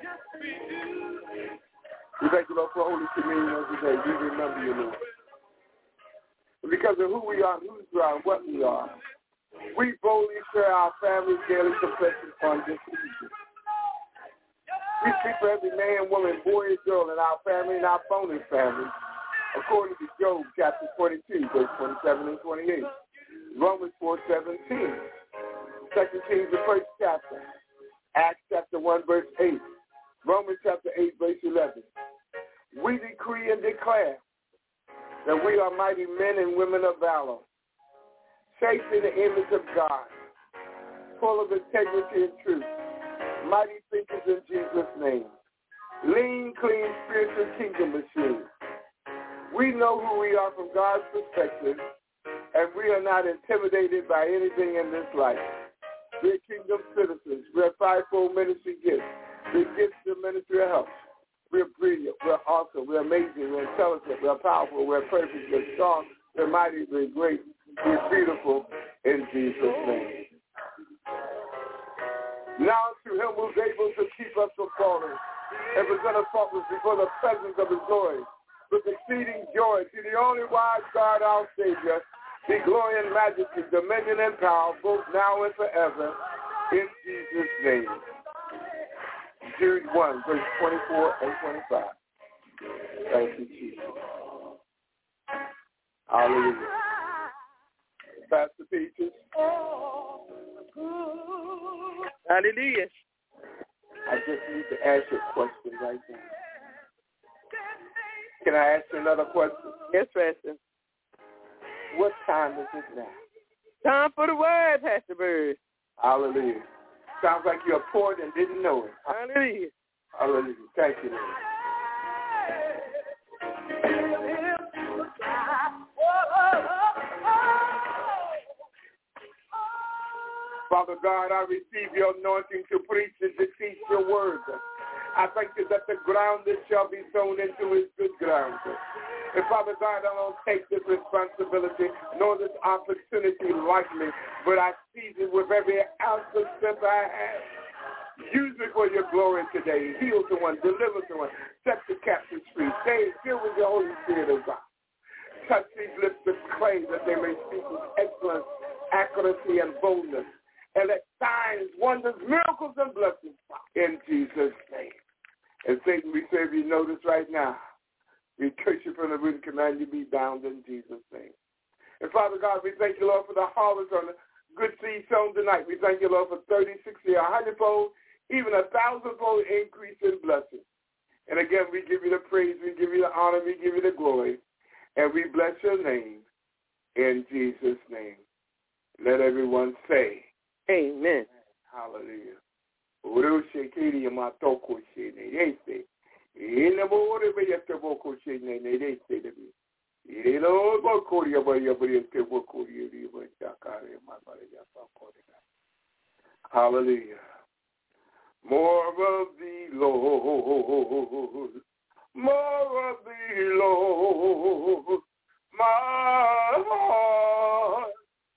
We thank you, Lord, for Holy Communion on today. We remember you, Lord. Because of who we are, whose we are, and what we are, we boldly share our family's daily confession on this evening. We speak for every man, woman, boy, and girl in our family and our bonus family, according to Job chapter forty-two, verse twenty-seven and twenty-eight, Romans four seventeen, Second Kings, the first chapter, Acts chapter one, verse eight, Romans chapter eight, verse eleven. We decree and declare that we are mighty men and women of valor, shaped in the image of God, full of integrity and truth, mighty thinkers in Jesus' name, lean, clean, spiritual kingdom machines. We know who we are from God's perspective, and we are not intimidated by anything in this life. We're kingdom citizens. We're fivefold ministry gifts. We're gifts of ministry of help. We're brilliant. We're awesome. We're amazing. We're intelligent. We're powerful. We're perfect. We're strong. We're mighty. We're great. We're beautiful in Jesus' name. Now to him who's able to keep us from falling and present us faultless before the presence of his glory with exceeding joy. To the only wise God, our Savior, be glory and majesty, dominion and power, both now and forever, in Jesus' name. Jude one, verse twenty-four and twenty-five. Thank you, Jesus. Hallelujah. Pastor Peaches. Hallelujah. I just need to ask you a question right now. Can I ask you another question? Yes, Pastor. What time is it now? Time for the word, Pastor Bird. Hallelujah. Sounds like you're poor and didn't know it. Hallelujah. Hallelujah. Thank you, Lord. Father God, I receive your anointing to preach and to teach your word. I thank you that the ground that shall be sown into is good ground. And Father God, I don't take this responsibility nor this opportunity lightly, but I seize it with every ounce of strength I have. Use me for your glory today. Heal someone, deliver someone, set the captives free. Stay filled with your Holy Spirit of God. Touch these lips of clay that they may speak with excellence, accuracy, and boldness. And let signs, wonders, miracles, and blessings in Jesus' name. And Satan, we serve you notice right now. We curse you from the root and command you be bound in Jesus' name. And Father God, we thank you, Lord, for the harvest on the good seed sown tonight. We thank you, Lord, for thirty, sixty, a hundredfold, even a thousandfold increase in blessing. And again, we give you the praise, we give you the honor, we give you the glory, and we bless your name in Jesus' name. Let everyone say, amen. Hallelujah. Hallelujah. More of thee, Lord. More of thee, Lord. My heart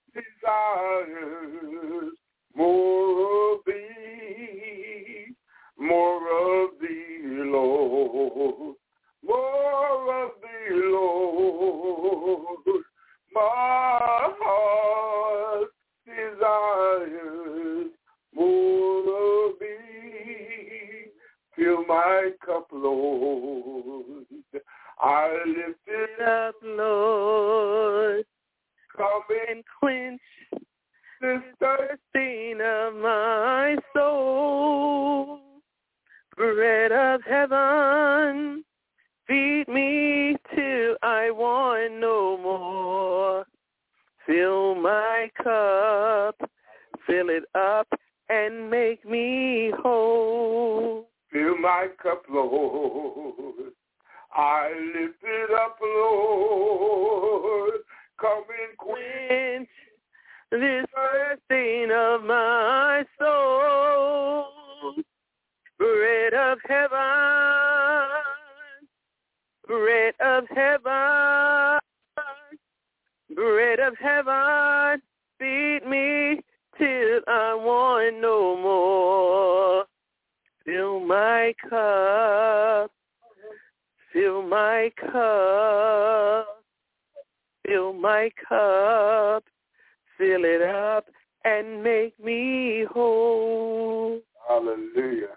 desires more of thee. More of thee, Lord. More of thee, Lord. My heart desires more of thee. Fill my cup, Lord. I lift it up, Lord. Come and quench the thirsting of my soul. Bread of heaven, feed me till I want no more. Fill my cup, fill it up and make me whole. Fill my cup, Lord. I lift it up, Lord. Come and quench this thirsting of my soul. Bread of heaven, bread of heaven, bread of heaven, feed me till I want no more. Fill my cup, fill my cup, fill my cup, fill it up and make me whole. Hallelujah.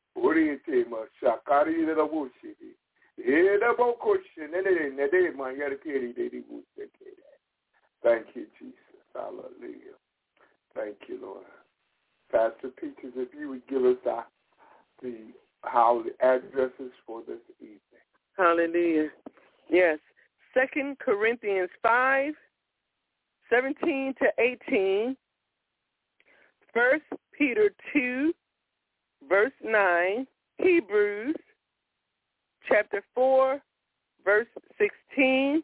Thank you, Jesus. Hallelujah. Thank you, Lord. Pastor Peaches, if you would give us our, the how the addresses for this evening. Hallelujah. Yes. Second Corinthians five, seventeen to eighteen. First Peter two, verse nine. Hebrews chapter four, verse sixteen.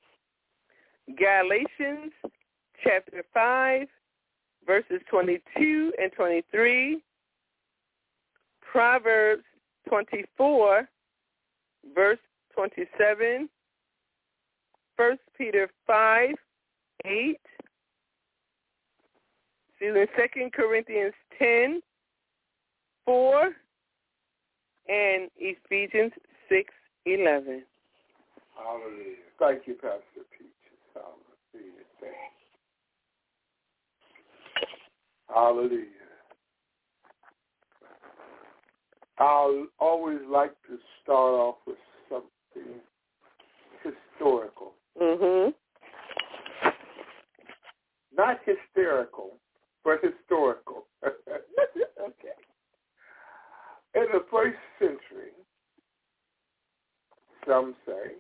Galatians chapter five, verses twenty-two and twenty-three. Proverbs twenty-four, verse twenty-seven. First Peter five, eight. Excuse me, Second Corinthians ten, four, and Ephesians six, eleven. Hallelujah. Thank you, Pastor Peaches. Hallelujah. Thank you. Hallelujah. I always like to start off with something historical. Mm-hmm. Not hysterical, but historical. Okay. In the first century, some say,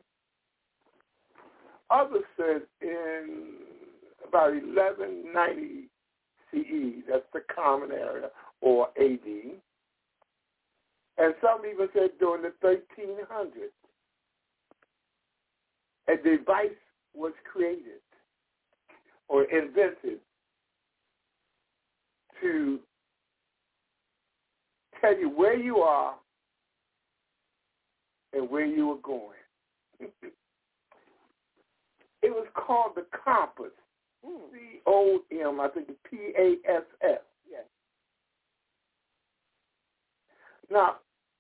others said in about eleven ninety C E, that's the Common Era, or A D, and some even said during the thirteen hundreds, a device was created or invented to tell you where you are and where you are going. It was called the compass. C O M, I think it's P A S S. Yes. Now,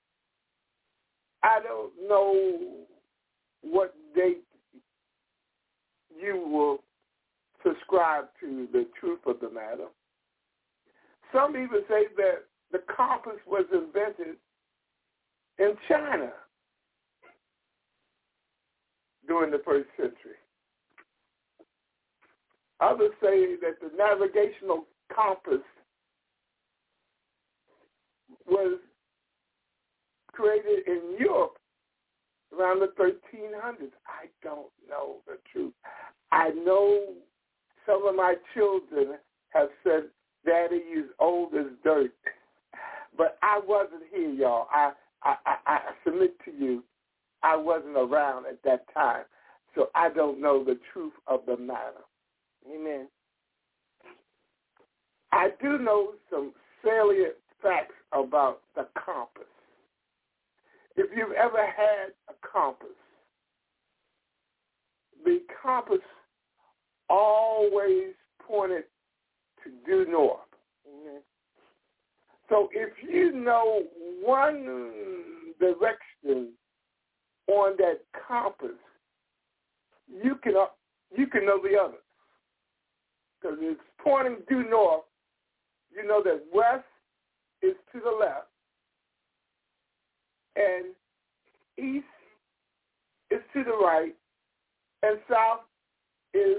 I don't know what date you will subscribe to the truth of the matter. Some even say that the compass was invented in China during the first century. Others say that the navigational compass was created in Europe around the thirteen hundreds. I don't know the truth. I know some of my children have said, Daddy, you're old as dirt. But I wasn't here, y'all. I, I, I, I submit to you, I wasn't around at that time. So I don't know the truth of the matter. Amen. I do know some salient facts about the compass. If you've ever had a compass, the compass always pointed to due north. Mm-hmm. So if you know one direction on that compass, you can uh, you can know the other. Because it's pointing due north, you know that west is to the left, and east is to the right, and south is,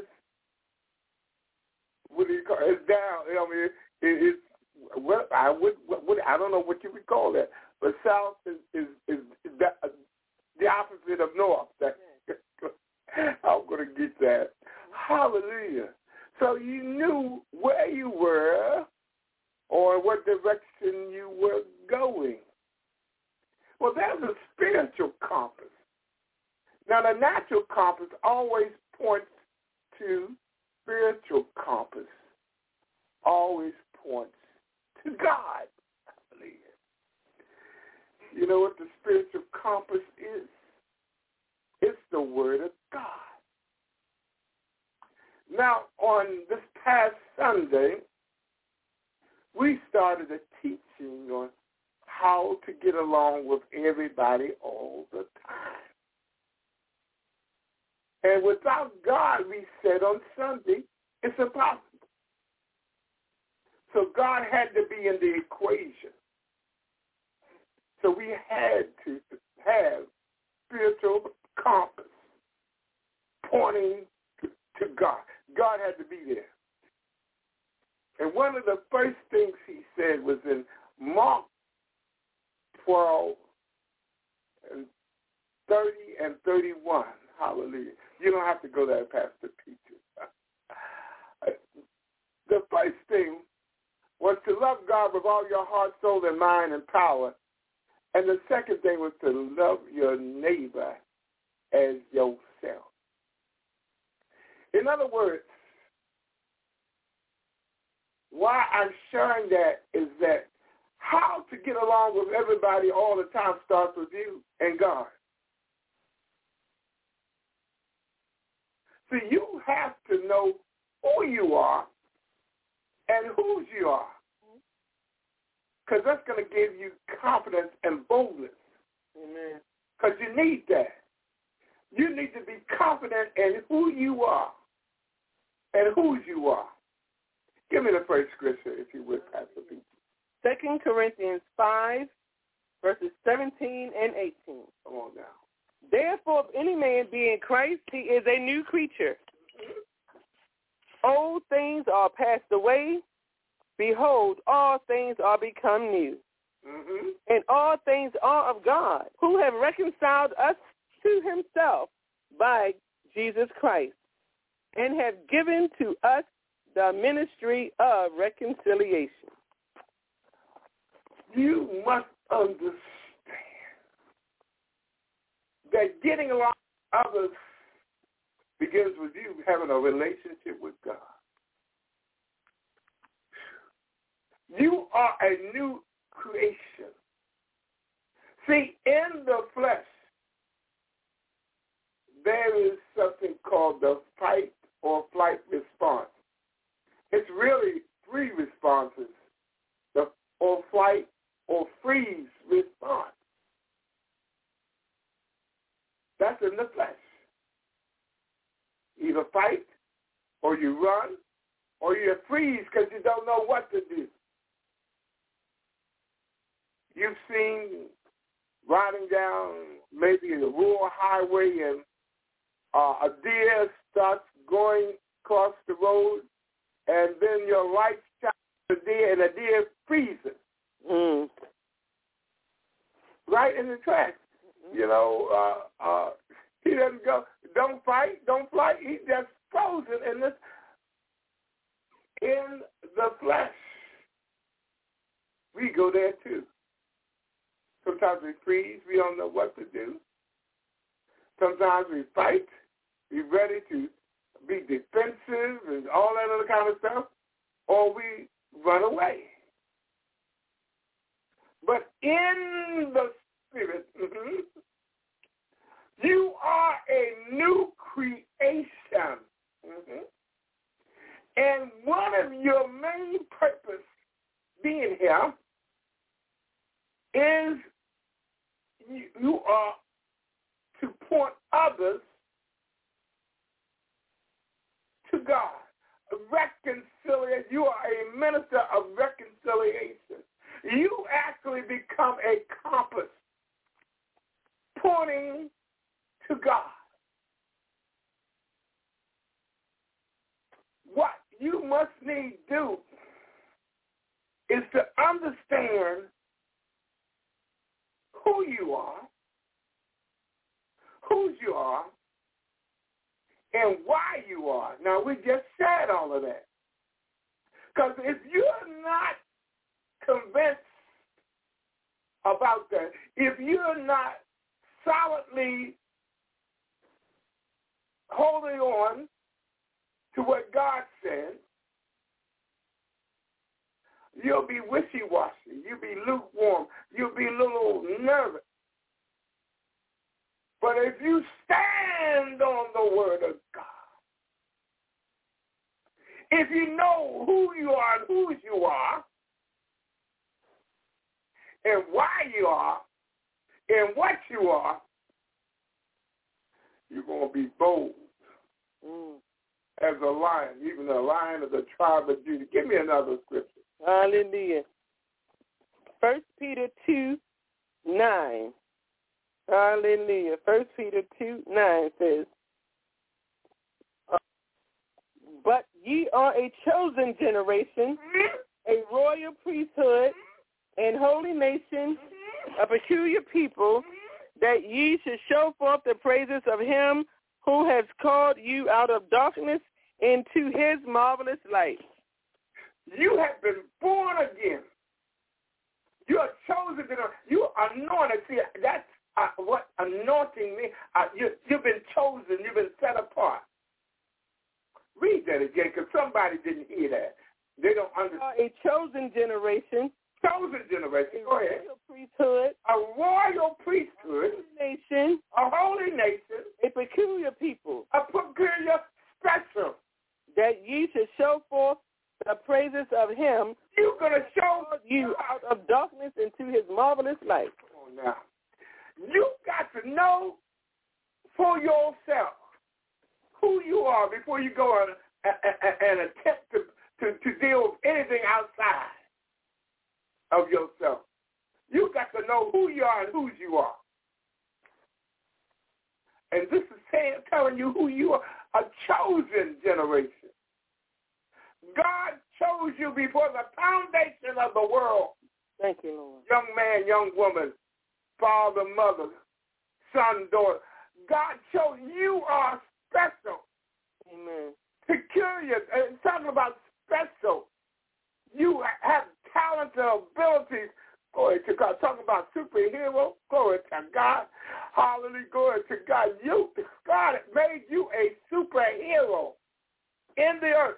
what do you call it? It's down. I mean, it, it's well, I would, what, I don't know what you would call that, but south is is, is the, the opposite of north. I'm going to get that. Hallelujah. So you knew where you were or what Well, there's a spiritual compass. Now, the natural compass always points to spiritual compass, always points to God, I believe. You know what the spiritual compass is? It's the Word of God. Now, on this past Sunday, we started a teaching on how to get along with everybody all the time. And without God, we said on Sunday, it's impossible. So God had to be in the equation. So we had to have spiritual compass pointing to, to God. God had to be there. And one of the first things he said was in Mark twelve and thirty and thirty-one. Hallelujah. You don't have to go there, Pastor Peter. The first thing was to love God with all your heart, soul, and mind and power. And the second thing was to love your neighbor as yourself. In other words, why I'm sharing that is that how to get along with everybody all the time starts with you and God. So you have to know who you are and whose you are, because that's going to give you confidence and boldness. Amen. Because you need that. You need to be confident in who you are and whose you are. Give me the first scripture, if you would, Pastor Pete. Second Corinthians five, verses seventeen and eighteen. Come on now. Therefore, if any man be in Christ, he is a new creature. Old things are passed away. Behold, all things are become new. Mm-hmm. And all things are of God, who have reconciled us to himself by Jesus Christ, and have given to us the ministry of reconciliation. You must understand that getting along with others begins with you having a relationship with God. You are a new creation. See, in the flesh, there is something called the fight or flight response. It's really three responses, the or flight or freeze response. That's in the flesh. Either fight, or you run, or you freeze because you don't know what to do. You've seen riding down maybe a rural highway and uh, a deer starts going across the road, and then your lights shine the deer, and the deer freezes. Mm. Right in the tracks. You know, uh, uh, he doesn't go, don't fight, don't flight. He just frozen in this, in the flesh. We go there too. Sometimes we freeze. We don't know what to do. Sometimes we fight. We're ready to be defensive and all that other kind of stuff, or we run away. But in the Spirit, mm-hmm, you are a new creation. Mm-hmm. And one of your main purpose being here is you, you are to point others to God. Reconciliation. You are a minister of reconciliation. You actually become a compass pointing to God. What you must need do is to understand who you are, whose you are, and why you are. Now, we just said all of that. Because if you're not convinced about that. If you're not solidly holding on to what God said, you'll be wishy-washy. You'll be lukewarm. You'll be a little nervous. But if you stand on the word of God, if you know who you are and whose you are, and why you are, and what you are, you're going to be bold mm. as a lion, even a lion of the tribe of Judah. Give me another scripture. Hallelujah. First Peter two, nine. Hallelujah. First Peter two, nine says, but ye are a chosen generation, a royal priesthood, and holy nation, a peculiar people, that ye should show forth the praises of him who has called you out of darkness into his marvelous light. You have been born again. You are chosen. You are anointed. See, that's uh, what anointing means. Uh, you, you've been chosen. You've been set apart. Read that again, because somebody didn't hear that. They don't understand. A chosen generation. Chosen generation. Go ahead. A royal priesthood. A royal priesthood. A nation. A holy nation. A peculiar people. A peculiar special. That ye should show forth the praises of him. You're going to show you out of darkness into his marvelous light. Come on now. You got to know for yourself who you are before you go and, and, and attempt to, to, to deal with anything outside of yourself. You got to know who you are and whose you are. And this is saying, telling you who you are, a chosen generation. God chose you before the foundation of the world. Thank you, Lord. Young man, young woman, father, mother, son, daughter. God chose you are special. Amen. Peculiar. It's talking about special. You have talents and abilities. Glory to God. Talking about superhero. Glory to God. Hallelujah. Glory to God. You, God made you a superhero in the earth.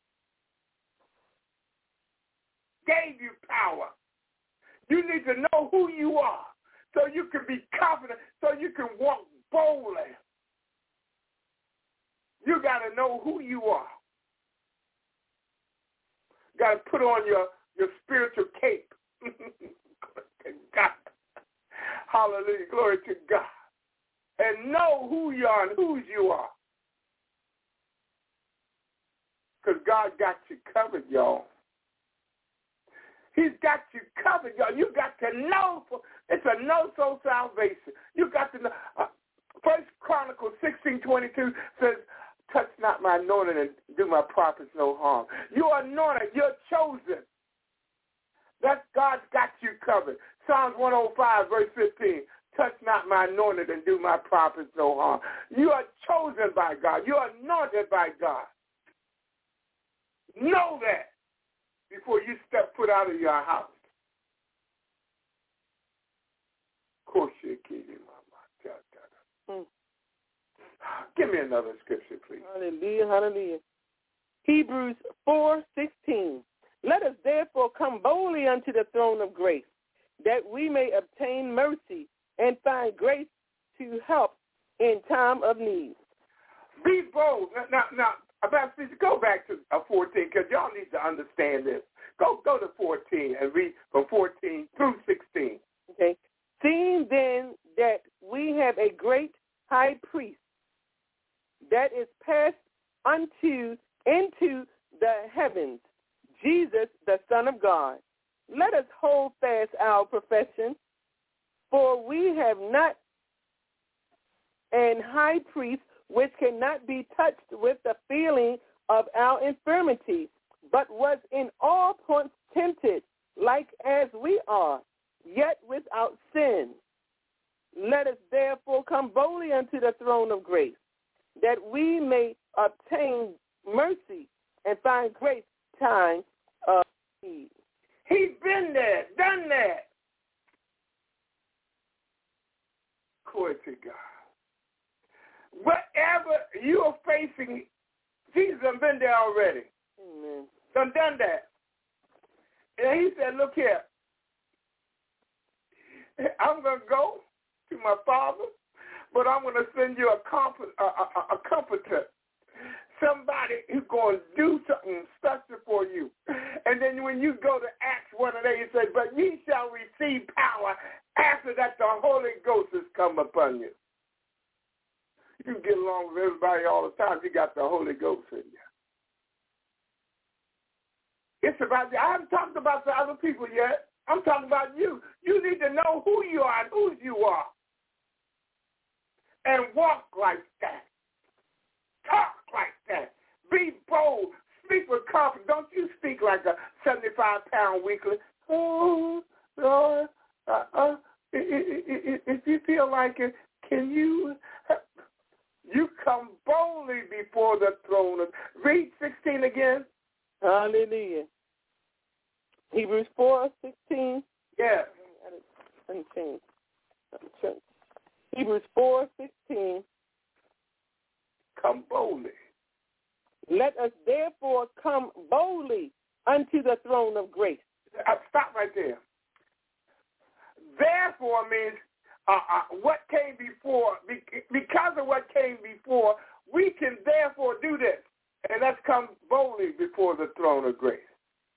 Gave you power. You need to know who you are so you can be confident, so you can walk boldly. You got to know who you are. Got to put on your, your spiritual cape. God. Hallelujah. Glory to God. And know who you are and whose you are. Because God got you covered, y'all. He's got you covered, y'all. You got to know. For, it's a no-so salvation. You got to know. Uh, First Chronicles sixteen twenty-two says, touch not my anointing and do my prophets no harm. You're anointed. You're chosen. That's God's got you covered. Psalms one oh five, verse fifteen. Touch not my anointed and do my prophets no harm. You are chosen by God. You are anointed by God. Know that before you step foot out of your house. Mm. Give me another scripture, please. Hallelujah, hallelujah. Hebrews four sixteen. Let us therefore come boldly unto the throne of grace, that we may obtain mercy and find grace to help in time of need. Be bold. Now, now, now about, go back to uh, fourteen, because y'all need to understand this. Go, go to fourteen and read from fourteen through sixteen. Okay. Seeing then that we have a great high priest that is passed unto into the heavens, Jesus, the Son of God, let us hold fast our profession, for we have not an high priest which cannot be touched with the feeling of our infirmity, but was in all points tempted, like as we are, yet without sin. Let us therefore come boldly unto the throne of grace, that we may obtain mercy and find grace time of need. He's been there, done that. Glory to God. Whatever you are facing, Jesus has been there already. Amen. Done done that. And he said, look here. I'm going to go to my Father, but I'm going to send you a, comfort, a, a, a comforter, somebody who's going to do something special for you. And then when you go to Acts one and eight, it says, but ye shall receive power after that the Holy Ghost has come upon you. You can get along with everybody all the time. You got the Holy Ghost in you. It's about you. I haven't talked about the other people yet. I'm talking about you. You need to know who you are and whose you are. And walk like that. Talk like that. Be bold. Speak with confidence. Don't you speak like a seventy-five pound weakling. Oh, Lord, uh, uh, if you feel like it, can you... You come boldly before the throne of... Read sixteen again. Hallelujah. Hebrews four sixteen. Yeah. Hebrews four sixteen. Come boldly. Let us therefore come boldly unto the throne of grace. Uh, stop right there. Therefore means uh, uh, what came before. Because of what came before, we can therefore do this. And let's come boldly before the throne of grace.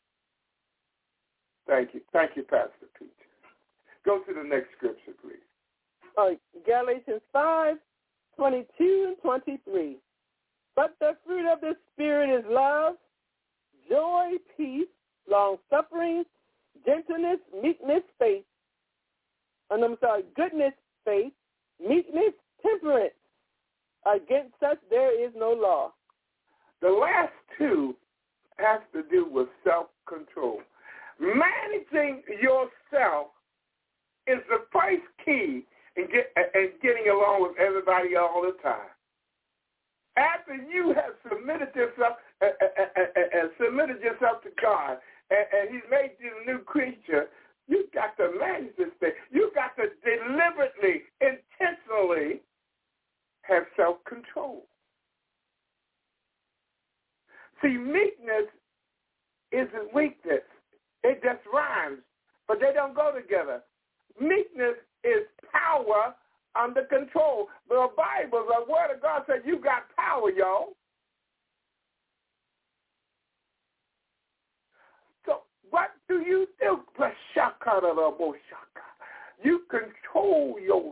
Thank you. Thank you, Pastor Peter. Go to the next scripture, please. Uh, Galatians five, twenty-two and twenty-three. But the fruit of the Spirit is love, joy, peace, long-suffering, gentleness, meekness, faith. And I'm sorry, goodness, faith, meekness, temperance. Against such there is no law. The last two has to do with self-control. Managing yourself is the first key in, get, in getting along with everybody all the time. After you have submitted yourself and uh, uh, uh, uh, submitted yourself to God, and, and He's made you a new creature, you've got to manage this thing. You've got to deliberately, intentionally have self-control. See, meekness isn't weakness. It just rhymes, but they don't go together. Meekness is power under control. The Bible, the Word of God says you got power, y'all. So what do you do? You control yourself.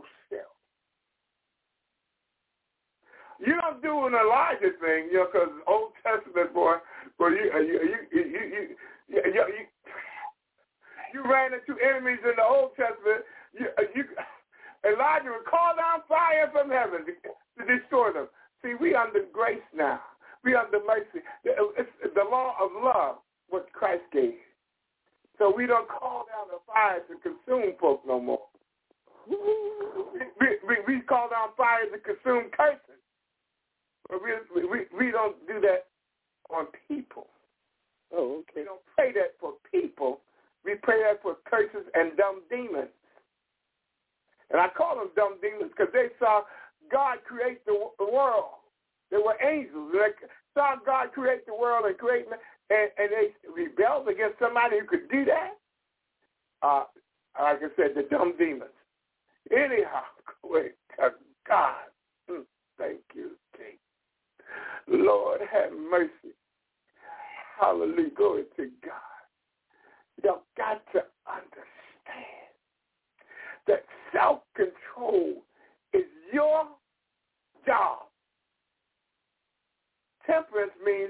You don't do an Elijah thing, you know, because Old Testament boy, boy, you you you you you, you, you, you, you ran into enemies in the Old Testament. You, you Elijah would call down fire from heaven to, to destroy them. See, we under grace now. We under mercy. It's the law of love, what Christ gave. So we don't call down the fire to consume folk no more. We, we, we call down fire to consume curses. But we, we, we don't do that on people. Oh, okay. We don't pray that for people. We pray that for curses and dumb demons. And I call them dumb demons because they saw God create the, the world. They were angels. They saw God create the world and create man, and, and they rebelled against somebody who could do that. Uh, like I said, the dumb demons. Anyhow, glory to God. Mm, thank you, King. Lord, have mercy. Hallelujah. Glory to God. You've got to understand that self-control is your job. Temperance means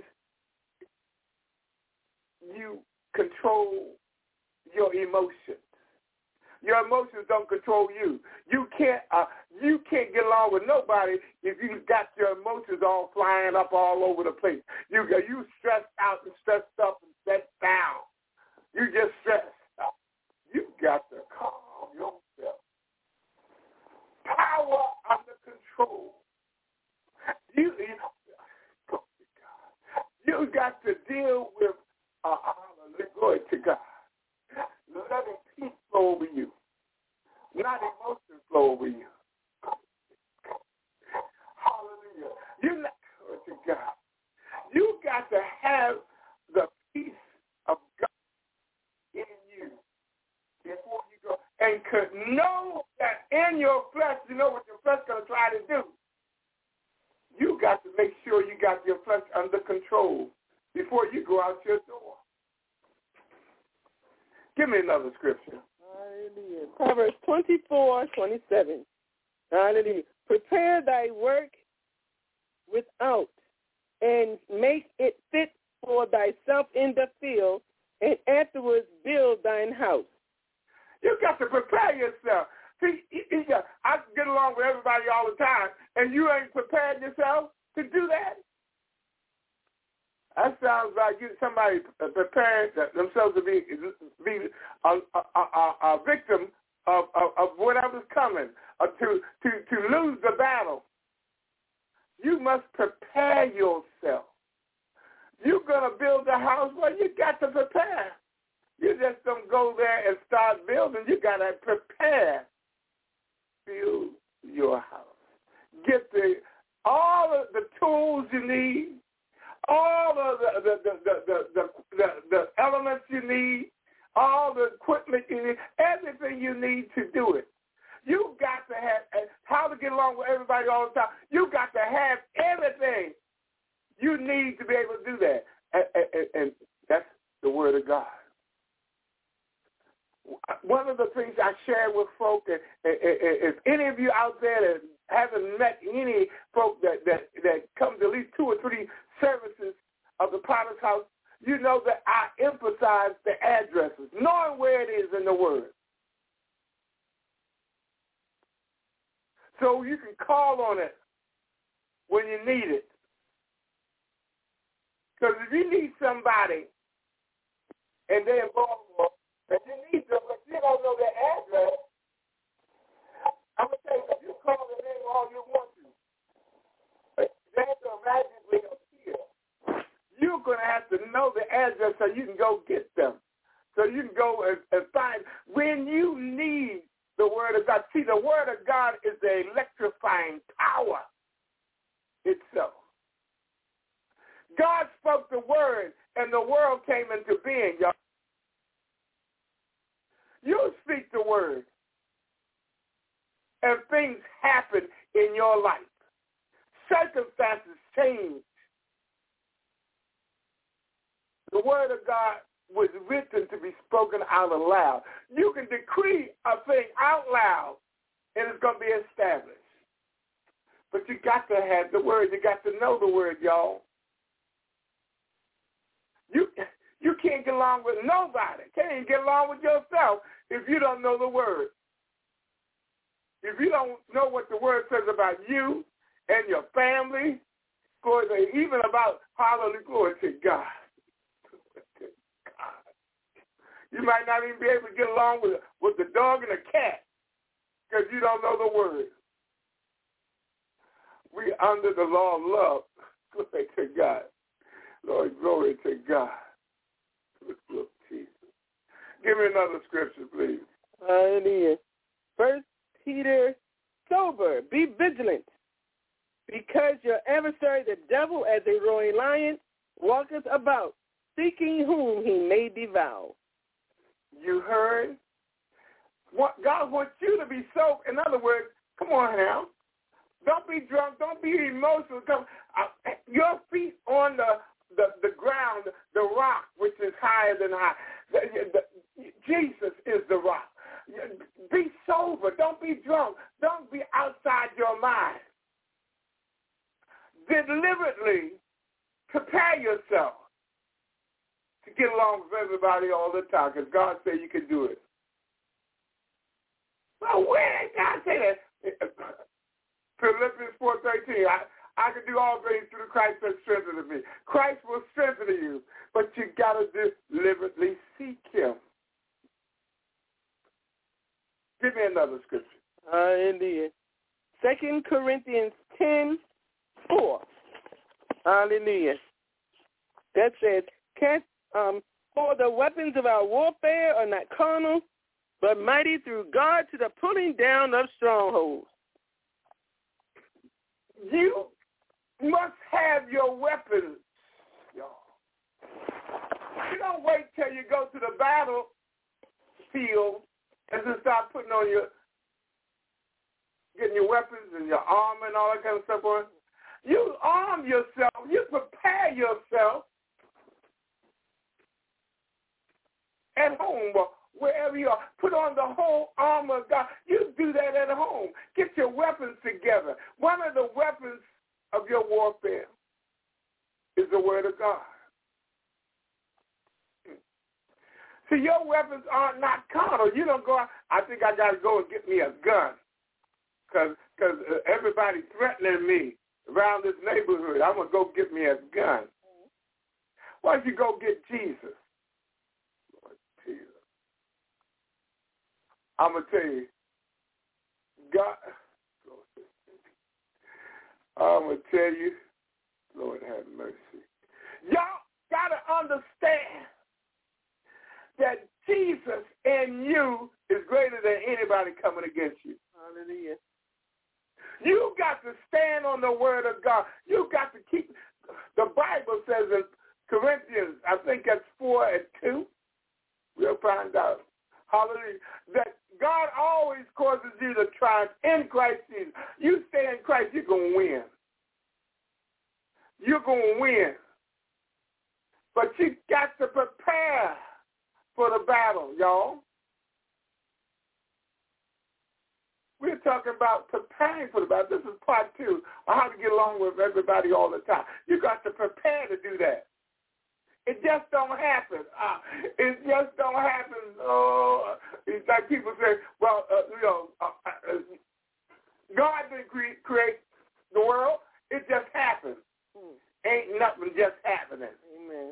you control your emotions. Your emotions don't control you. You can't uh, you can't get along with nobody if you got your emotions all flying up all over the place. You you stressed out and stressed up and stressed down. You just stressed out. You got to calm yourself. Power under control. You you, you got to deal with uh, glory to God. Letting peace flow over you, not emotions flow over you. know that in your flesh, you know what your flesh is going to try to do. You got to make sure you got your flesh under control before you go out your door. Give me another scripture. Hallelujah. Proverbs twenty-four, twenty-seven. Hallelujah. Prepare thy work without, and make it fit for thyself in the field, and afterwards build thine house. You got to prepare yourself. See, I get along with everybody all the time, and you ain't prepared yourself to do that? That sounds like you somebody preparing themselves to be be a, a, a, a victim of, of, of whatever's coming, or to, to, to lose the battle. You must prepare yourself. You're going to build a house, well, you got to prepare. You just don't go there and start building. You got to prepare. Build your house. Get the all of the tools you need, all of the the the the the, the, the, the elements you need, all the equipment you need, everything you need to do it. You got to have how to get along with everybody all the time. You got to have everything you need to be able to do that, and, and, and that's the Word of God. One of the things I share with folk, and if any of you out there that haven't met any folk that, that, that comes at least two or three services of the Potter's House, you know that I emphasize the addresses, knowing where it is in the Word. So you can call on it when you need it. Because if you need somebody and they're in Baltimore, and you need them, but you don't know their address, I'm going to tell you, you call the name all you want to. But they're going to magically appear. You're going to have to know the address so you can go get them. So you can go and, and find. When you need the Word of God, see, the Word of God is the electrifying power itself. God spoke the Word, and the world came into being, y'all. You speak the Word, and things happen in your life. Circumstances change. The Word of God was written to be spoken out aloud. You can decree a thing out loud, and it's going to be established. But you got to have the Word. You got to know the Word, y'all. You you can't get along with nobody. Can't even get along with yourself if you don't know the Word. If you don't know what the Word says about you and your family, glory to, even about hallelujah, glory to God. You might not even be able to get along with, with the dog and the cat because you don't know the Word. We under the law of love. Glory to God. Lord, glory to God. Look, Jesus. Give me another scripture, please. Hallelujah. First Peter, sober, be vigilant, because your adversary, the devil, as a roaring lion, walketh about, seeking whom he may devour. You heard? What God wants you to be sober. In other words, come on now. Don't be drunk. Don't be emotional. Come, uh, your feet on the, the, the ground, the rock, which is higher than high. The, the, Jesus is the rock. Be sober. Don't be drunk. Don't be outside your mind. Deliberately prepare yourself to get along with everybody all the time, because God said you can do it. Well, where did God say that? Philippians four thirteen. I, I can do all things through Christ that strengthens me. Christ will strengthen you, but you got to deliberately seek him. Give me another scripture. Uh, indeed. Second Corinthians ten four. Hallelujah. That says, Cast, um, for the weapons of our warfare are not carnal, but mighty through God to the pulling down of strongholds. You must have your weapons, y'all. You don't wait till you go to the battlefield and then start putting on your getting your weapons and your armor and all that kind of stuff on. You arm yourself. You prepare yourself at home or wherever you are. Put on the whole armor of God. You do that at home. Get your weapons together. One of the weapons of your warfare is the Word of God. See, your weapons are not carnal. You don't go out, I think I got to go and get me a gun because because uh, everybody's threatening me around this neighborhood. I'm going to go get me a gun. Why don't you go get Jesus? Lord Jesus. I'm going to tell you, God, I'm going to tell you, Lord have mercy. Y'all got to understand that Jesus in you is greater than anybody coming against you. Hallelujah. You got to stand on the Word of God. You got to keep, the Bible says in Corinthians, I think that's four and two, we'll find out, hallelujah, that God always causes you to triumph in Christ Jesus. You stay in Christ, you're going to win. You're going to win. But you got to prepare for the battle, y'all. We're talking about preparing for the battle. This is part two of how to get along with everybody all the time. You got to prepare to do that. It just don't happen. Uh, it just don't happen. Oh, it's like people say, well, uh, you know, uh, uh, God didn't cre- create the world. It just happened. Hmm. Ain't nothing just happening. Amen.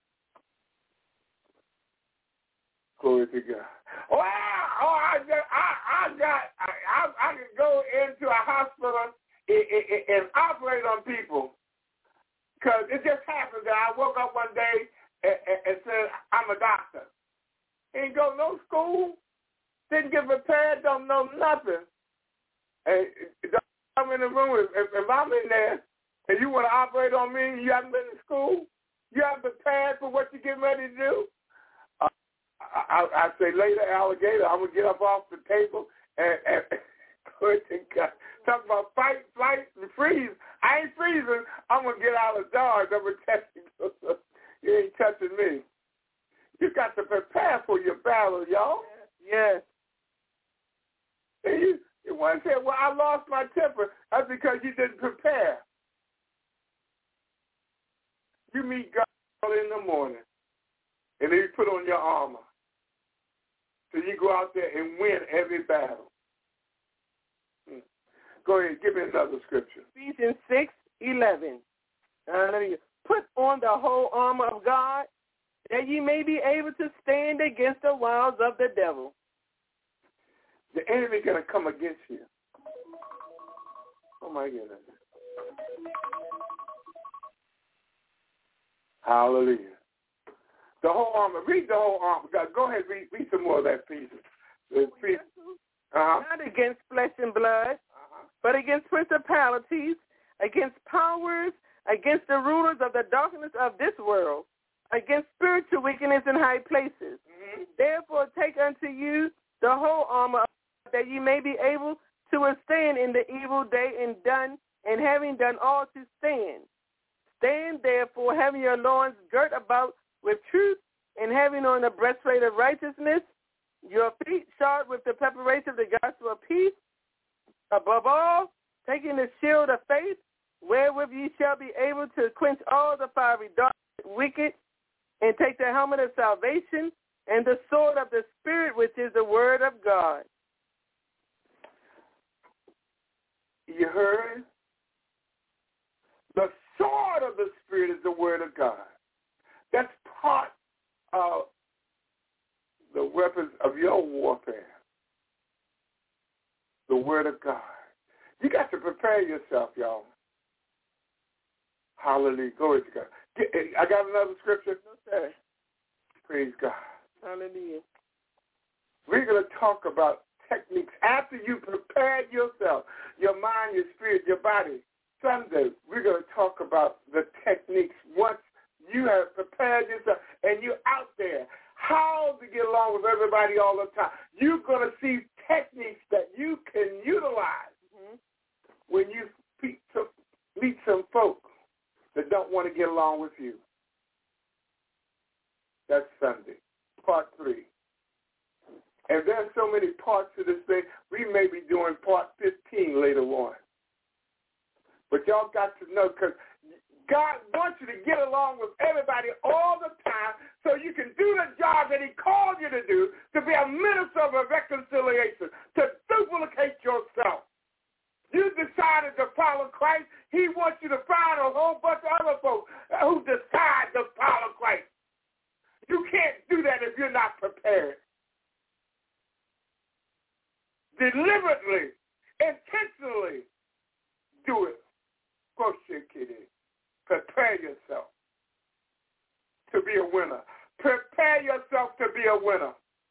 Glory to God. Oh, I, oh, I, got, I, I got, I, I, I can go into a hospital and, and, and operate on people. Because it just happened that I woke up one day and, and, and said, I'm a doctor. Ain't go no school, didn't get prepared, don't know nothing. And I'm in the room, if, if I'm in there and you want to operate on me and you haven't been to school, you haven't prepared for what you're getting ready to do, uh, I, I, I say, later, alligator, I'm going to get up off the table and, and talk about fight, flight, and freeze. I ain't freezing. I'm going to get out of Dodge. I'm going to test you. You ain't touching me. You got to prepare for your battle, y'all. Yes. And you, you want to say, well, I lost my temper. That's because you didn't prepare. You meet God in the morning, and then you put on your armor. So you go out there and win every battle. Hmm. Go ahead, give me another scripture. Ephesians six eleven. Hallelujah. Put on the whole armor of God, that ye may be able to stand against the wiles of the devil. The enemy going to come against you. Oh, my goodness. Hallelujah. The whole armor. Read the whole armor. God, go ahead, read, read some more of that piece. Uh-huh. Not against flesh and blood, uh-huh. but against principalities, against powers, against the rulers of the darkness of this world, against spiritual wickedness in high places. Mm-hmm. Therefore take unto you the whole armor of God, that ye may be able to withstand in the evil day, and done, and having done all to stand. Stand therefore, having your loins girt about with truth, and having on the breastplate of righteousness, your feet shod with the preparation of the gospel of peace. Above all, taking the shield of faith, wherewith ye shall be able to quench all the fiery darts of the wicked, and take the helmet of salvation and the sword of the Spirit, which is the word of God. You heard? The sword of the Spirit is the word of God. That's part of the weapons of your warfare. The word of God. You got to prepare yourself, y'all. Hallelujah. Glory to God. Get, I got another scripture. Okay. Praise God. Hallelujah. We're going to talk about techniques after you prepared yourself, your mind, your spirit, your body. Sunday, we're going to talk about the techniques once you have prepared yourself and you're out there. How to get along with everybody all the time. You're going to see techniques that you can utilize. get along with you. That's Sunday, part three. And there's so many parts to this thing, we may be doing part fifteen later on. But y'all got to know, because God wants you to get along with everybody all the time so you can do the job that he called you to do, to be a minister of a reconciliation, to duplicate yourself. You decided to follow Christ. He wants you to find a whole bunch of other folks who decide to follow Christ. You can't do that if you're not prepared. Deliberately, intentionally do it. Prepare yourself to be a winner. Prepare yourself to be a winner.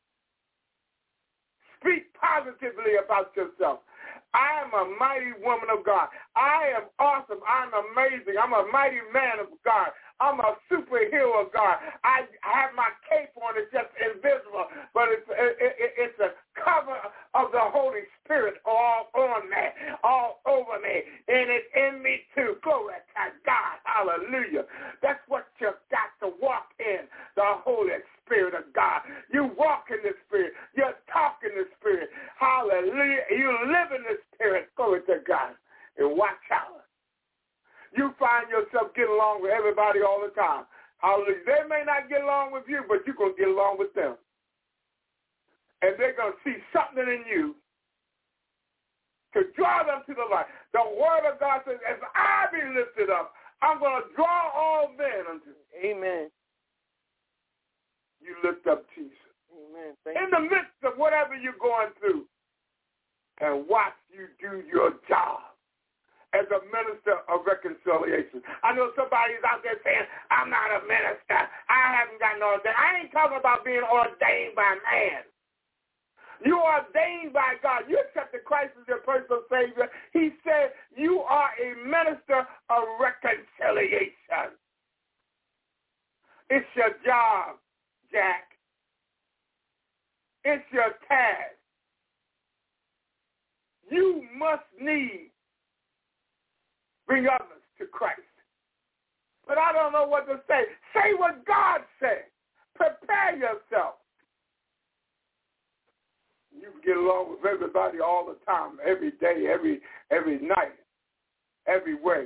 Speak positively about yourself. I am a mighty woman of God. I am awesome. I'm amazing. I'm a mighty man of God. I'm a superhero of God. I have my cape on. It's just invisible, but it's it, it, it's a cover of the Holy Spirit all on me, all over me, and it's in me too. Glory to God. Hallelujah. That's what you've got to walk in, the Holy Spirit of God. You walk in the Spirit. You talk in the Spirit. Hallelujah. You live in the Spirit. Glory to God. And watch out. You find yourself getting along with everybody all the time. Hallelujah. They may not get along with you, but you're going to get along with them. And they're going to see something in you to draw them to the light. The word of God says, as I be lifted up, I'm going to draw all men unto me. Amen. You lift up Jesus. Amen. Thank in the midst of whatever you're going through, and watch you do your job as a minister of reconciliation. I know somebody's out there saying, I'm not a minister. I haven't got no ordained. I ain't talking about being ordained by man. You are ordained by God. You accepted Christ as your personal Savior. He said you are a minister of reconciliation. It's your job, Jack. It's your task. You must need bring others to Christ. But I don't know what to say. Say what God said. Prepare yourself. You get along with everybody all the time, every day, every every night, every way.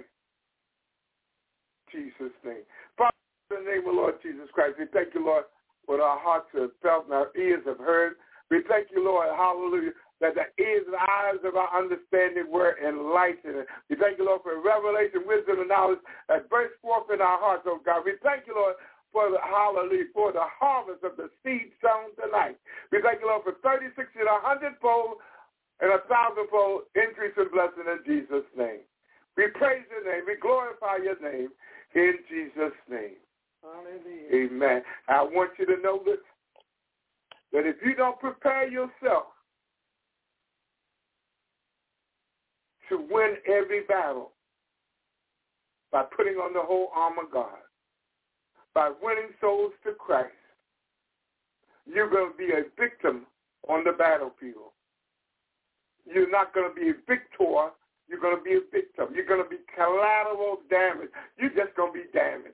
Jesus' name. Father, in the name of the Lord Jesus Christ, we thank you, Lord, what our hearts have felt and our ears have heard. We thank you, Lord, hallelujah, that the ears and eyes of our understanding were enlightened. We thank you, Lord, for revelation, wisdom, and knowledge that burst forth in our hearts, oh God. We thank you, Lord, for the hallelujah, for the harvest of the seed sown tonight. We thank you, Lord, for thirty, sixty, and a hundredfold and a thousandfold increase in blessing in Jesus' name. We praise your name. We glorify your name in Jesus' name. Hallelujah. Amen. I want you to know this, that if you don't prepare yourself to win every battle by putting on the whole armor of God, by winning souls to Christ, you're going to be a victim on the battlefield. You're not going to be a victor. You're going to be a victim. You're going to be collateral damage. You're just going to be damaged.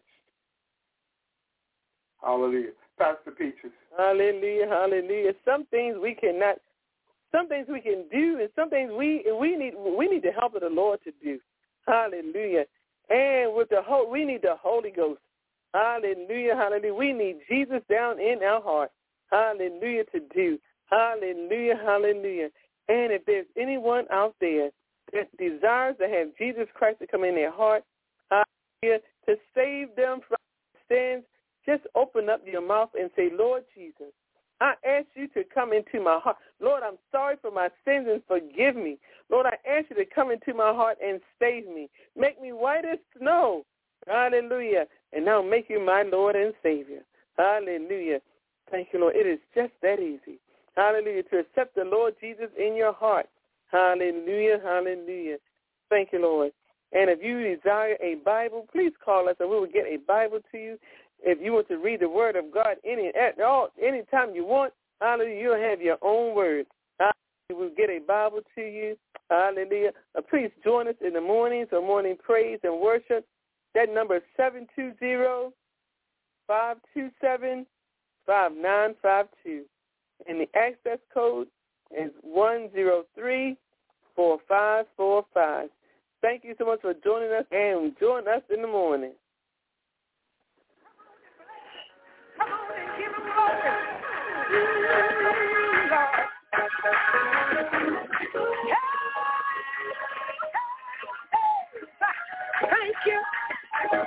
Hallelujah. Pastor Peaches. Hallelujah, hallelujah. Some things we cannot, some things we can do, and some things we we need we need the help of the Lord to do. Hallelujah. And with the whole, we need the Holy Ghost. Hallelujah, hallelujah. We need Jesus down in our heart. Hallelujah to do. Hallelujah, hallelujah. And if there's anyone out there that desires to have Jesus Christ to come in their heart, hallelujah, to save them from sins, just open up your mouth and say, Lord Jesus, I ask you to come into my heart. Lord, I'm sorry for my sins and forgive me. Lord, I ask you to come into my heart and save me. Make me white as snow. Hallelujah. And now make you my Lord and Savior. Hallelujah. Thank you, Lord. It is just that easy. Hallelujah. To accept the Lord Jesus in your heart. Hallelujah. Hallelujah. Thank you, Lord. And if you desire a Bible, please call us and we will get a Bible to you. If you want to read the word of God any at all, anytime you want, hallelujah, you'll have your own word. Hallelujah. We'll get a Bible to you. Hallelujah. Uh, please join us in the mornings or morning praise and worship That number is seven two zero, five two seven, five nine five two. And the access code is one zero three, four five four five. Thank you so much for joining us, and join us in the morning. Come on and give him glory. Thank you. Come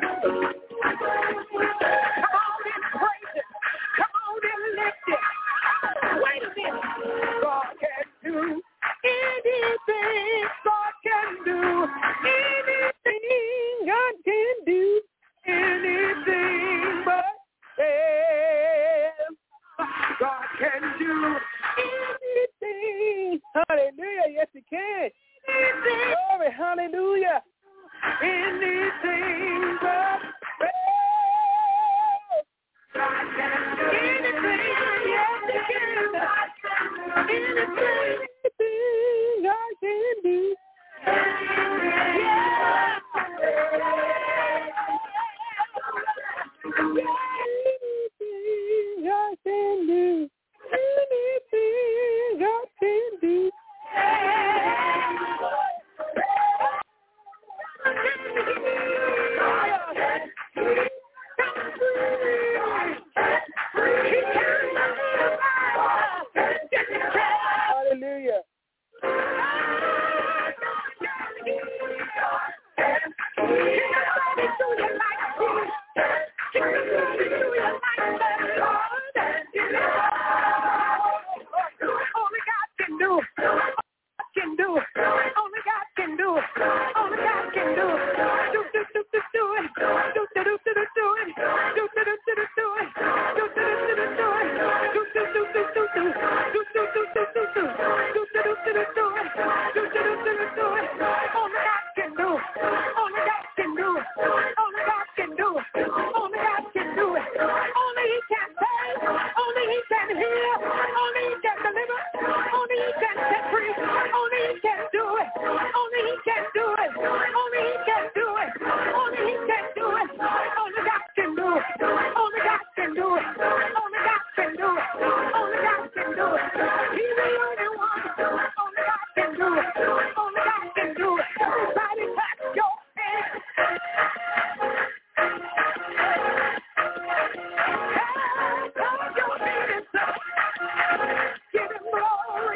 on and praise it. Come on and lift it. Wait a minute. God can do anything. God can do anything. God can do anything but fail. God can do anything. Hallelujah. Yes, he can. Anything. Glory. Hallelujah. Anything but fail. God can do anything. Yes, he can. Anything. Anything God can do. Yeah. Anything God can do. Anything God can do. Hallelujah. Only God can do it. Can do it. Only God can do it. Only God can do it. Do do do do do it. Do do do do do it. Do do do do do it. Do do do do do it. Do do do do do do. Do do do do do do. Do do do do do it. Do do do do do it. Only God can do it. Only God can do it. Only God can do it. Only God can do it. Only He can save. Only He can heal. Only He can deliver. Only He can set free. Only He can do it. Only He can do it. Only He can do it. Only He can do it. Only God can do it. Only God can do it. Only God can do it. Only God can do it. He's the only one. Only God can do it. Only God can do it. Everybody clap your hands. Clap your hands. Give Him glory.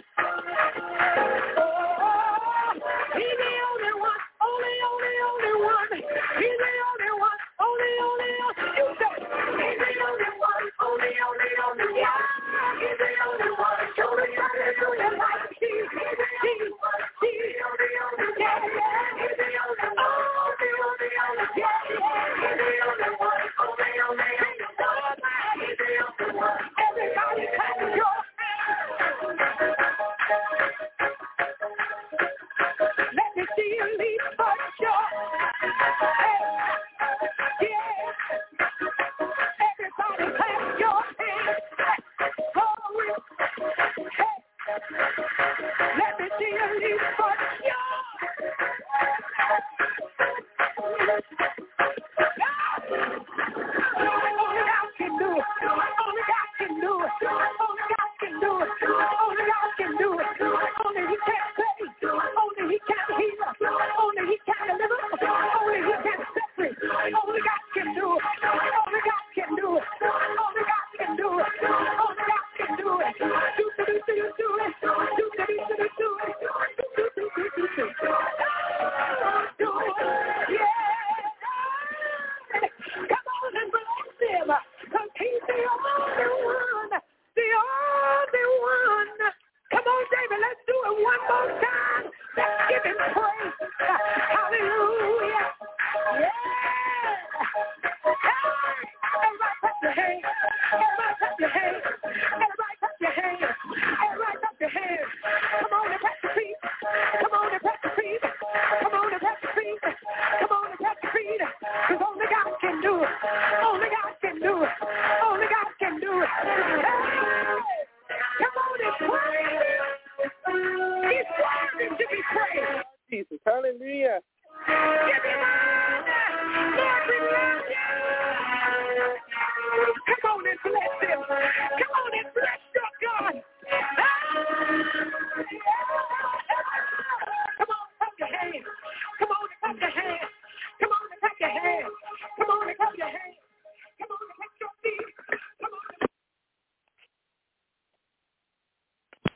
He's the only one, only, only, only one. He's the only one, only, only, only. You say, He's the only one, only, only, only one. He's the only one. Show me hallelujah like He's, He's, He's the only, only, yeah, yeah. He's the only one, only, only, only, yeah, yeah. He's the only one, only, only, only one. He's the only one. Everybody clap your hands. Let me see you leap for joy. Hey, yeah. Everybody clap your hands. Glory. Hey. Let me see you leap for joy. Only God can do it. Only God can do it. Only God can do it. Only God can do it. Only He can save. Only He can heal. Only He can deliver. Only He can set free. Only God can do it. Only God can do it. Only God can do it. Only God can do it. Do do do do do it. Do do do do do it. Do do do do do do. Do it. Yeah. Come on and bless Him. 'Cause He's the only one. The only one. Come on, David, let's do it one more time. Let's give Him praise. Hallelujah. Yeah. Everybody clap your hands. Everybody clap your hands. Everybody clap your hands. Everybody clap your hands. Come on and clap your feet. Come on and clap your feet. Come on and clap your feet. Come on and clap your feet. 'Cause only God can do it. Only God can do it. Only God can do it. Hey. Come on and praise Him. He's worthy to be praised. Jesus. Hallelujah. Yeah.